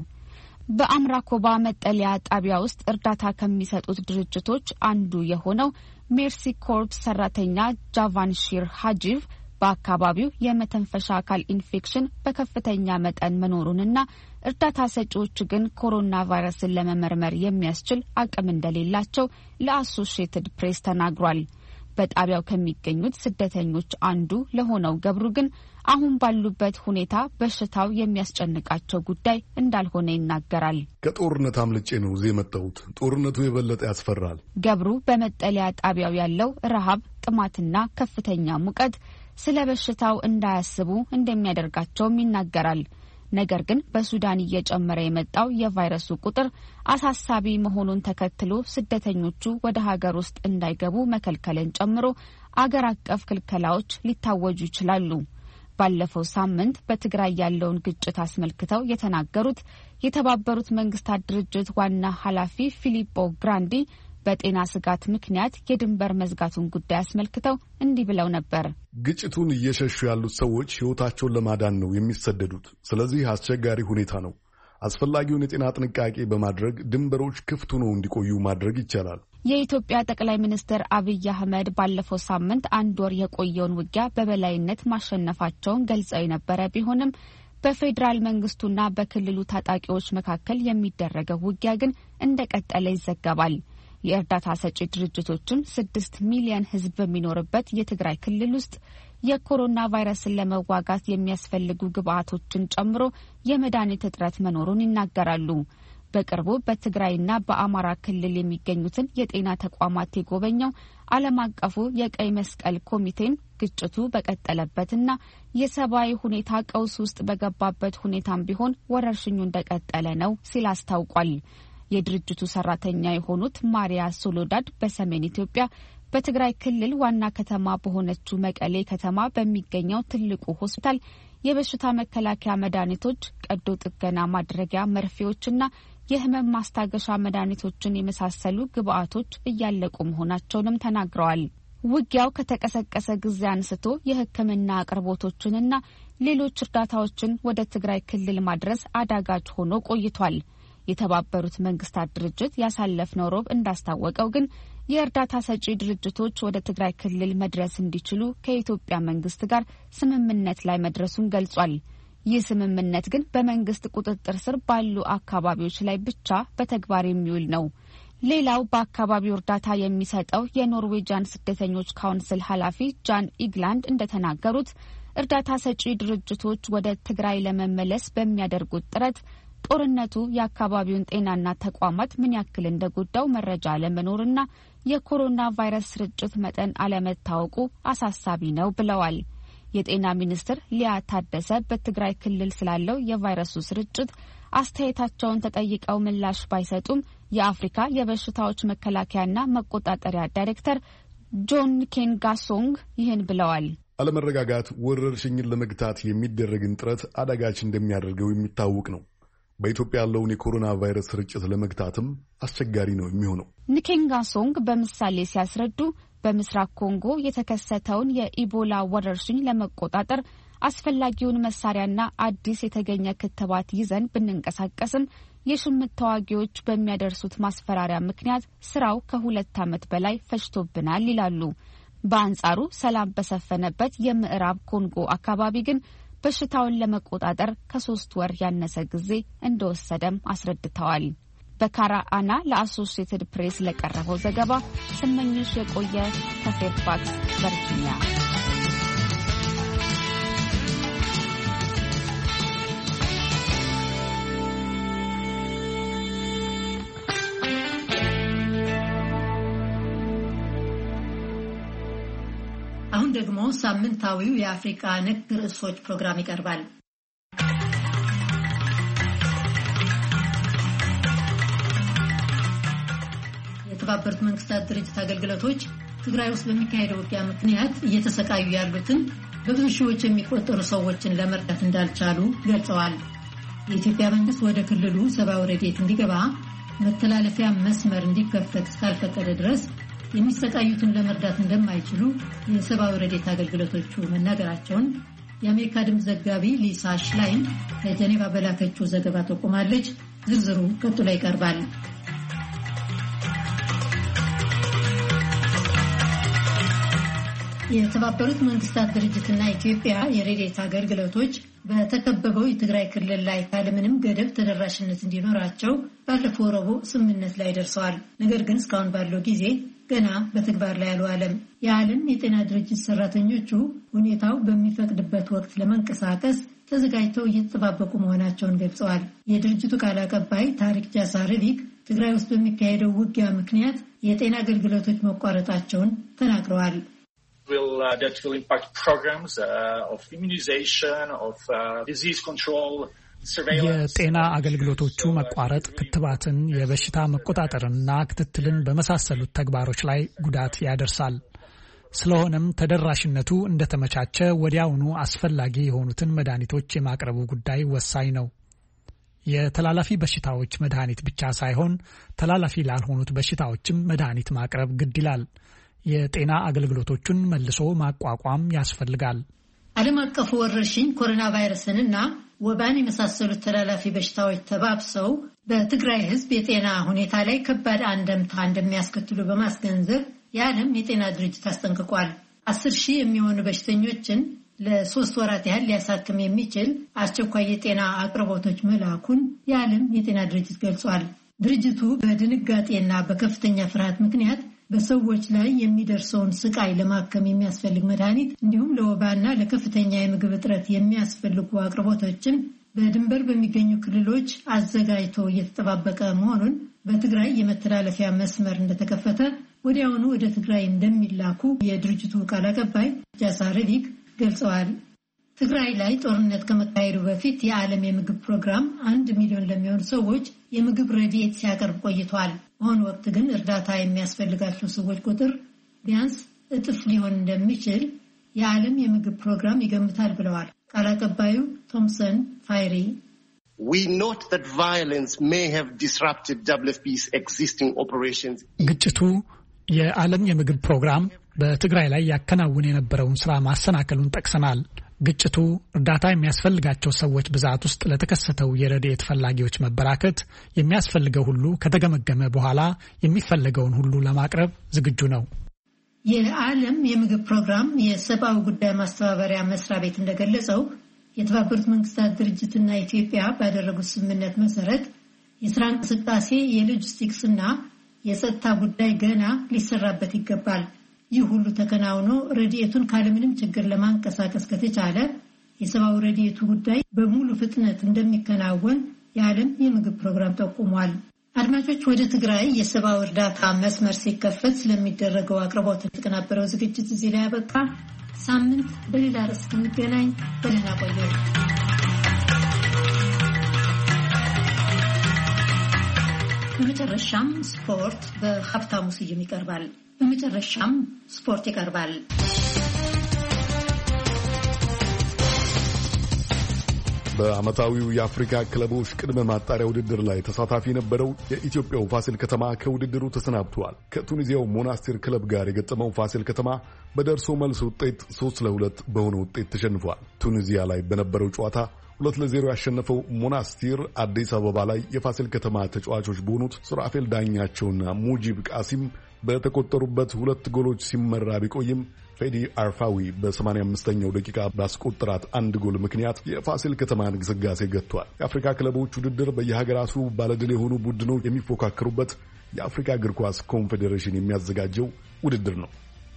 በአምራኮባ መጠለያ ጣቢያ ውስጥ እርዳታ ከሚሰጡት ድርጅቶች አንዱ የሆነው ሜርሲ ኮርፕስ ሰራተኛ ጃቫንሺር ሀጂቭ በአካባቢው የመተንፈሻ አካል ኢንፌክሽን በከፍተኛ መጠን መኖሩንና እርዳታ ሰጪዎች ግን ኮሮና ቫይረስን ለመመርመር የሚያስችል አቅም እንደሌላቸው ለአሶሺየትድ ፕሬስ ተናግሯል። በጣቢያው ከሚገኙት ስደተኞች አንዱ ለሆነው ገብሩ ግን አሁን ባሉበት ሁኔታ በሽታው የሚያስጨንቃቸው ጉዳይ እንዳልሆነ ይናገራል። ከጦርነት አምልጬ ነው እዚህ የመጣሁት። ጦርነቱ የበለጠ ያስፈራል። ገብሩ በመጠለያ ጣቢያው ያለው ረሃብ፣ ጥማትና ከፍተኛ ሙቀት ስለ በሽታው እንዳያስቡ እንደሚያደርጋቸውም ይናገራል። ነገር ግን በሱዳን እየጨመረ የመጣው የቫይረሱ ቁጥር አሳሳቢ መሆኑን ተከትሎ ስደተኞቹ ወደ ሀገር ውስጥ እንዳይገቡ መከልከልን ጨምሮ አገር አቀፍ ክልከላዎች ሊታወጁ ይችላሉ። ባለፈው ሳምንት በትግራይ ያለውን ግጭት አስመልክተው የተናገሩት የተባበሩት መንግስታት ድርጅት ዋና ኃላፊ ፊሊፖ ግራንዲ በጤና ስጋት ምክንያት የድንበር መዝጋቱን ጉዳይ አስመልክተው እንዲህ ብለው ነበር። ግጭቱን እየሸሹ ያሉት ሰዎች ሕይወታቸውን ለማዳን ነው የሚሰደዱት። ስለዚህ አስቸጋሪ ሁኔታ ነው። አስፈላጊውን የጤና ጥንቃቄ በማድረግ ድንበሮች ክፍት ሆነው እንዲቆዩ ማድረግ ይቻላል። የኢትዮጵያ ጠቅላይ ሚኒስትር አብይ አህመድ ባለፈው ሳምንት አንድ ወር የቆየውን ውጊያ በበላይነት ማሸነፋቸውን ገልጸው የነበረ ቢሆንም በፌዴራል መንግስቱና በክልሉ ታጣቂዎች መካከል የሚደረገው ውጊያ ግን እንደቀጠለ ይዘገባል። የእርዳታ ሰጪ ድርጅቶችም ስድስት ሚሊዮን ሕዝብ በሚኖርበት የትግራይ ክልል ውስጥ የኮሮና ቫይረስን ለመዋጋት የሚያስፈልጉ ግብዓቶችን ጨምሮ የመድኃኒት እጥረት መኖሩን ይናገራሉ። በቅርቡ በትግራይና በአማራ ክልል የሚገኙትን የጤና ተቋማት የጎበኘው ዓለም አቀፉ የቀይ መስቀል ኮሚቴም ግጭቱ በቀጠለበትና የሰብአዊ ሁኔታ ቀውስ ውስጥ በገባበት ሁኔታም ቢሆን ወረርሽኙ እንደቀጠለ ነው ሲል አስታውቋል። የድርጅቱ ሰራተኛ የሆኑት ማሪያ ሶሎዳድ በሰሜን ኢትዮጵያ በትግራይ ክልል ዋና ከተማ በሆነችው መቀሌ ከተማ በሚገኘው ትልቁ ሆስፒታል የበሽታ መከላከያ መድኃኒቶች፣ ቀዶ ጥገና ማድረጊያ መርፌዎችና የህመም ማስታገሻ መድኃኒቶችን የመሳሰሉ ግብዓቶች እያለቁ መሆናቸውንም ተናግረዋል። ውጊያው ከተቀሰቀሰ ጊዜ አንስቶ የሕክምና አቅርቦቶችንና ሌሎች እርዳታዎችን ወደ ትግራይ ክልል ማድረስ አዳጋች ሆኖ ቆይቷል። የተባበሩት መንግስታት ድርጅት ያሳለፍነው ሮብ እንዳስታወቀው ግን የእርዳታ ሰጪ ድርጅቶች ወደ ትግራይ ክልል መድረስ እንዲችሉ ከኢትዮጵያ መንግስት ጋር ስምምነት ላይ መድረሱን ገልጿል። ይህ ስምምነት ግን በመንግስት ቁጥጥር ስር ባሉ አካባቢዎች ላይ ብቻ በተግባር የሚውል ነው። ሌላው በአካባቢው እርዳታ የሚሰጠው የኖርዌጂያን ስደተኞች ካውንስል ኃላፊ ጃን ኢግላንድ እንደተናገሩት እርዳታ ሰጪ ድርጅቶች ወደ ትግራይ ለመመለስ በሚያደርጉት ጥረት ጦርነቱ የአካባቢውን ጤናና ተቋማት ምን ያክል እንደጎዳው መረጃ አለመኖርና የኮሮና ቫይረስ ስርጭት መጠን አለመታወቁ አሳሳቢ ነው ብለዋል። የጤና ሚኒስትር ሊያ ታደሰ በትግራይ ክልል ስላለው የቫይረሱ ስርጭት አስተያየታቸውን ተጠይቀው ምላሽ ባይሰጡም የአፍሪካ የበሽታዎች መከላከያና መቆጣጠሪያ ዳይሬክተር ጆን ኬንጋሶንግ ይህን ብለዋል። አለመረጋጋት ወረርሽኝን ለመግታት የሚደረግን ጥረት አዳጋች እንደሚያደርገው የሚታወቅ ነው። በኢትዮጵያ ያለውን የኮሮና ቫይረስ ስርጭት ለመግታትም አስቸጋሪ ነው የሚሆነው። ንኬንጋሶንግ በምሳሌ ሲያስረዱ በምስራቅ ኮንጎ የተከሰተውን የኢቦላ ወረርሽኝ ለመቆጣጠር አስፈላጊውን መሳሪያና አዲስ የተገኘ ክትባት ይዘን ብንንቀሳቀስም የሽምት ተዋጊዎች በሚያደርሱት ማስፈራሪያ ምክንያት ስራው ከሁለት ዓመት በላይ ፈጅቶብናል ይላሉ። በአንጻሩ ሰላም በሰፈነበት የምዕራብ ኮንጎ አካባቢ ግን በሽታውን ለመቆጣጠር ከሶስት ወር ያነሰ ጊዜ እንደወሰደም አስረድተዋል። በካራ አና ለአሶሺየትድ ፕሬስ ለቀረበው ዘገባ ስመኝሽ የቆየ ከፌርፋክስ ቨርጂኒያ። አሁን ደግሞ ሳምንታዊው የአፍሪካ ነክ ርዕሶች ፕሮግራም ይቀርባል። የተባበሩት መንግስታት ድርጅት አገልግሎቶች ትግራይ ውስጥ በሚካሄደው ውጊያ ምክንያት እየተሰቃዩ ያሉትን በብዙ ሺዎች የሚቆጠሩ ሰዎችን ለመርዳት እንዳልቻሉ ገልጸዋል። የኢትዮጵያ መንግስት ወደ ክልሉ ሰብአዊ ረድኤት እንዲገባ መተላለፊያ መስመር እንዲከፈት እስካልፈቀደ ድረስ የሚሰቃዩትን ለመርዳት እንደማይችሉ የሰብአዊ ረድኤት አገልግሎቶቹ መናገራቸውን የአሜሪካ ድምፅ ዘጋቢ ሊሳ ሽላይን ከጀኔቫ በላከችው ዘገባ ጠቁማለች። ዝርዝሩ ቀጥሎ ይቀርባል። የተባበሩት መንግስታት ድርጅትና ኢትዮጵያ የረድኤት አገልግሎቶች በተከበበው የትግራይ ክልል ላይ ካለምንም ገደብ ተደራሽነት እንዲኖራቸው ባለፈው ረቡዕ ስምምነት ላይ ደርሰዋል። ነገር ግን እስካሁን ባለው ጊዜ ገና በተግባር ላይ አልዋለም። የዓለም የጤና ድርጅት ሰራተኞቹ ሁኔታው በሚፈቅድበት ወቅት ለመንቀሳቀስ ተዘጋጅተው እየተጠባበቁ መሆናቸውን ገልጸዋል። የድርጅቱ ቃል አቀባይ ታሪክ ጃሳረቪክ ትግራይ ውስጥ በሚካሄደው ውጊያ ምክንያት የጤና አገልግሎቶች መቋረጣቸውን ተናግረዋል። Will, uh, that will impact programs uh, of immunization, of uh, disease control, surveillance. የጤና አገልግሎቶቹ መቋረጥ ክትባትን፣ የበሽታ መቆጣጠርና ክትትልን በመሳሰሉት ተግባሮች ላይ ጉዳት ያደርሳል። ስለሆነም ተደራሽነቱ እንደተመቻቸ ወዲያውኑ አስፈላጊ የሆኑትን መድኃኒቶች የማቅረቡ ጉዳይ ወሳኝ ነው። የተላላፊ በሽታዎች መድኃኒት ብቻ ሳይሆን ተላላፊ ላልሆኑት በሽታዎችም መድኃኒት ማቅረብ ግድ ይላል። የጤና አገልግሎቶቹን መልሶ ማቋቋም ያስፈልጋል። ዓለም አቀፉ ወረርሽኝ ኮሮና ቫይረስንና ወባን የመሳሰሉት ተላላፊ በሽታዎች ተባብሰው በትግራይ ሕዝብ የጤና ሁኔታ ላይ ከባድ አንደምታ እንደሚያስከትሉ በማስገንዘብ የዓለም የጤና ድርጅት አስጠንቅቋል። አስር ሺህ የሚሆኑ በሽተኞችን ለሶስት ወራት ያህል ሊያሳክም የሚችል አስቸኳይ የጤና አቅርቦቶች መላኩን የዓለም የጤና ድርጅት ገልጿል። ድርጅቱ በድንጋጤና በከፍተኛ ፍርሃት ምክንያት በሰዎች ላይ የሚደርሰውን ስቃይ ለማከም የሚያስፈልግ መድኃኒት እንዲሁም ለወባና ለከፍተኛ የምግብ እጥረት የሚያስፈልጉ አቅርቦቶችን በድንበር በሚገኙ ክልሎች አዘጋጅቶ እየተጠባበቀ መሆኑን፣ በትግራይ የመተላለፊያ መስመር እንደተከፈተ ወዲያውኑ ወደ ትግራይ እንደሚላኩ የድርጅቱ ቃል አቀባይ ጃሳረቪክ ገልጸዋል። ትግራይ ላይ ጦርነት ከመካሄዱ በፊት የዓለም የምግብ ፕሮግራም አንድ ሚሊዮን ለሚሆኑ ሰዎች የምግብ ረድኤት ሲያቀርብ ቆይቷል። በአሁኑ ወቅት ግን እርዳታ የሚያስፈልጋቸው ሰዎች ቁጥር ቢያንስ እጥፍ ሊሆን እንደሚችል የዓለም የምግብ ፕሮግራም ይገምታል ብለዋል ቃል አቀባዩ ቶምሰን ፋይሪ። We note that violence may have disrupted W F P's existing operations. ግጭቱ የዓለም የምግብ ፕሮግራም በትግራይ ላይ ያከናውን የነበረውን ስራ ማሰናከሉን ጠቅሰናል። ግጭቱ እርዳታ የሚያስፈልጋቸው ሰዎች ብዛት ውስጥ ለተከሰተው የረድኤት ፈላጊዎች መበራከት የሚያስፈልገው ሁሉ ከተገመገመ በኋላ የሚፈለገውን ሁሉ ለማቅረብ ዝግጁ ነው። የዓለም የምግብ ፕሮግራም የሰብአዊ ጉዳይ ማስተባበሪያ መስሪያ ቤት እንደገለጸው የተባበሩት መንግስታት ድርጅትና ኢትዮጵያ ባደረጉት ስምምነት መሰረት የስራ እንቅስቃሴ፣ የሎጂስቲክስ እና የጸጥታ ጉዳይ ገና ሊሰራበት ይገባል። ይህ ሁሉ ተከናውኖ ረድኤቱን ካለምንም ችግር ለማንቀሳቀስ ከተቻለ የሰብአዊ ረድኤቱ ጉዳይ በሙሉ ፍጥነት እንደሚከናወን የዓለም የምግብ ፕሮግራም ጠቁሟል። አድማጮች፣ ወደ ትግራይ የሰብአዊ እርዳታ መስመር ሲከፈት ስለሚደረገው አቅርቦት የተቀናበረው ዝግጅት እዚህ ላይ ያበቃ። ሳምንት በሌላ ርዕስ እስክንገናኝ በደህና ቆዩ። በመጨረሻም ስፖርት በሀብታሙ ስዩም ይቀርባል። በመጨረሻም ስፖርት ይቀርባል። በአመታዊው የአፍሪካ ክለቦች ቅድመ ማጣሪያ ውድድር ላይ ተሳታፊ የነበረው የኢትዮጵያው ፋሲል ከተማ ከውድድሩ ተሰናብቷል። ከቱኒዚያው ሞናስቲር ክለብ ጋር የገጠመው ፋሲል ከተማ በደርሶ መልስ ውጤት ሶስት ለሁለት በሆነ ውጤት ተሸንፏል። ቱኒዚያ ላይ በነበረው ጨዋታ ሁለት ለዜሮ ያሸነፈው ሞናስቲር አዲስ አበባ ላይ የፋሲል ከተማ ተጫዋቾች በሆኑት ሱራፌል ዳኛቸውና ሙጂብ ቃሲም በተቆጠሩበት ሁለት ጎሎች ሲመራ ቢቆይም ፌዲ አርፋዊ በሰማንያ አምስተኛው ደቂቃ ባስቆጠራት አንድ ጎል ምክንያት የፋሲል ከተማን ግስጋሴ ገጥቷል። የአፍሪካ ክለቦች ውድድር በየሀገራቱ ባለድል የሆኑ ቡድኖች የሚፎካከሩበት የአፍሪካ እግር ኳስ ኮንፌዴሬሽን የሚያዘጋጀው ውድድር ነው።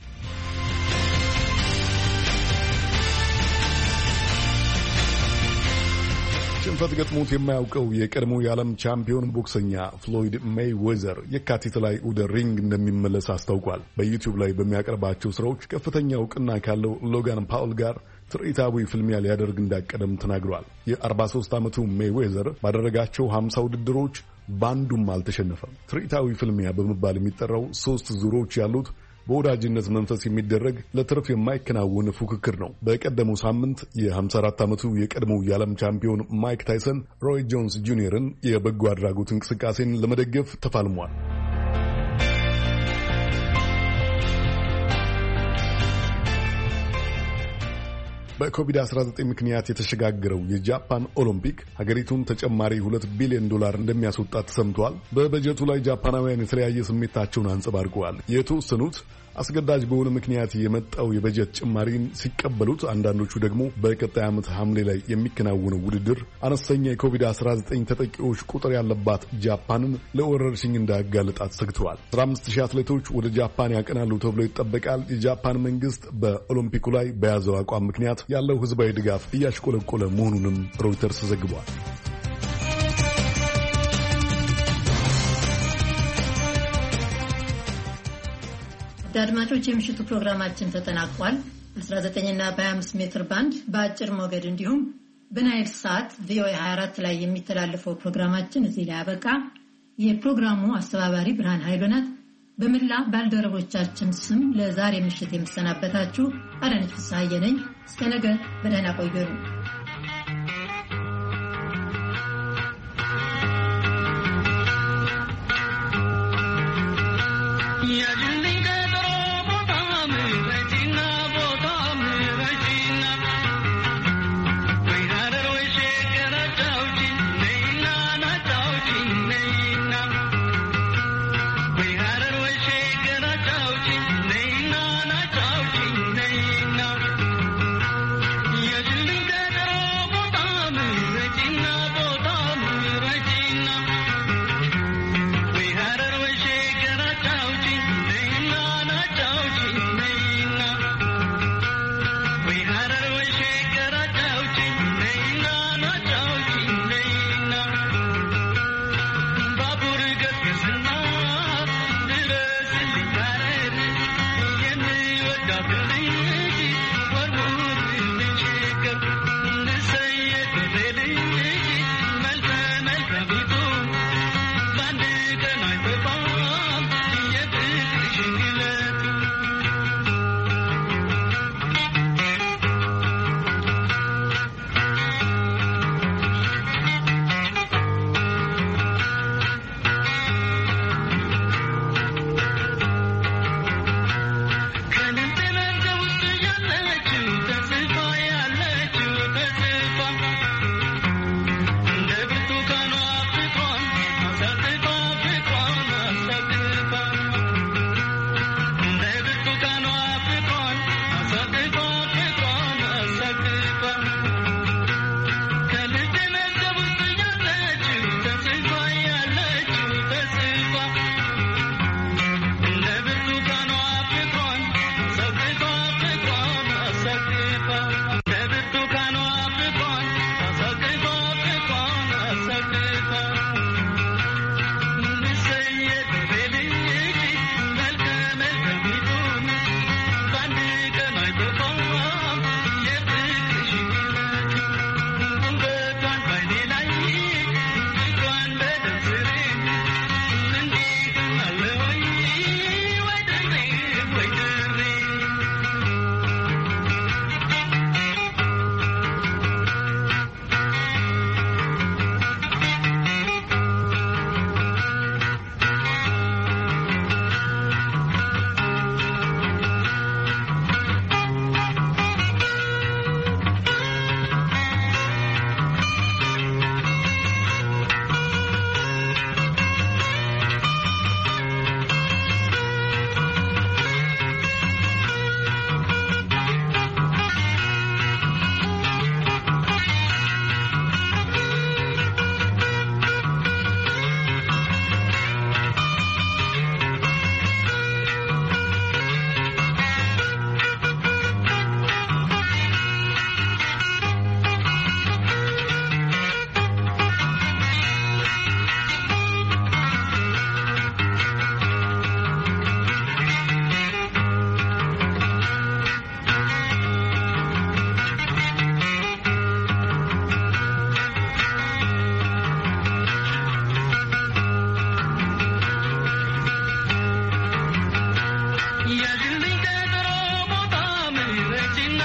ሽንፈት ገጥሞት የማያውቀው የቀድሞ የዓለም ቻምፒዮን ቦክሰኛ ፍሎይድ ሜይዌዘር የካቲት ላይ ወደ ሪንግ እንደሚመለስ አስታውቋል። በዩቲዩብ ላይ በሚያቀርባቸው ስራዎች ከፍተኛ እውቅና ካለው ሎጋን ፓውል ጋር ትርኢታዊ ፍልሚያ ሊያደርግ እንዳቀደም ተናግሯል። የአርባ ሦስት ዓመቱ ሜይዌዘር ባደረጋቸው ሀምሳ ውድድሮች በአንዱም አልተሸነፈም። ትርኢታዊ ፍልሚያ በመባል የሚጠራው ሶስት ዙሮች ያሉት በወዳጅነት መንፈስ የሚደረግ ለትርፍ የማይከናወን ፉክክር ነው። በቀደመው ሳምንት የ54 ዓመቱ የቀድሞው የዓለም ቻምፒዮን ማይክ ታይሰን ሮይ ጆንስ ጁኒየርን የበጎ አድራጎት እንቅስቃሴን ለመደገፍ ተፋልሟል። በኮቪድ አስራ ዘጠኝ ምክንያት የተሸጋገረው የጃፓን ኦሎምፒክ ሀገሪቱን ተጨማሪ ሁለት ቢሊዮን ዶላር እንደሚያስወጣት ተሰምቷል። በበጀቱ ላይ ጃፓናውያን የተለያየ ስሜታቸውን አንጸባርቀዋል። የተወሰኑት አስገዳጅ በሆነ ምክንያት የመጣው የበጀት ጭማሪን ሲቀበሉት፣ አንዳንዶቹ ደግሞ በቀጣይ ዓመት ሐምሌ ላይ የሚከናወነው ውድድር አነስተኛ የኮቪድ አስራ ዘጠኝ ተጠቂዎች ቁጥር ያለባት ጃፓንን ለወረርሽኝ እንዳያጋልጣት ሰግተዋል። አስራ አምስት ሺህ አትሌቶች ወደ ጃፓን ያቀናሉ ተብሎ ይጠበቃል። የጃፓን መንግስት በኦሎምፒኩ ላይ በያዘው አቋም ምክንያት ያለው ህዝባዊ ድጋፍ እያሽቆለቆለ መሆኑንም ሮይተርስ ዘግቧል። አድማጮች የምሽቱ ፕሮግራማችን ተጠናቋል። አስራ ዘጠኝ እና በ25 ሜትር ባንድ በአጭር ሞገድ እንዲሁም በናይል ሳት ቪኦኤ ሃያ አራት ላይ የሚተላለፈው ፕሮግራማችን እዚህ ላይ አበቃ። የፕሮግራሙ አስተባባሪ ብርሃን ኃይሉ ናት። በመላ ባልደረቦቻችን ስም ለዛሬ ምሽት የምሰናበታችሁ አዳነች ፍስሐዬ ነኝ። እስከ ነገ በደህና ቆዩ። Yeah.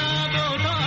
ቦታ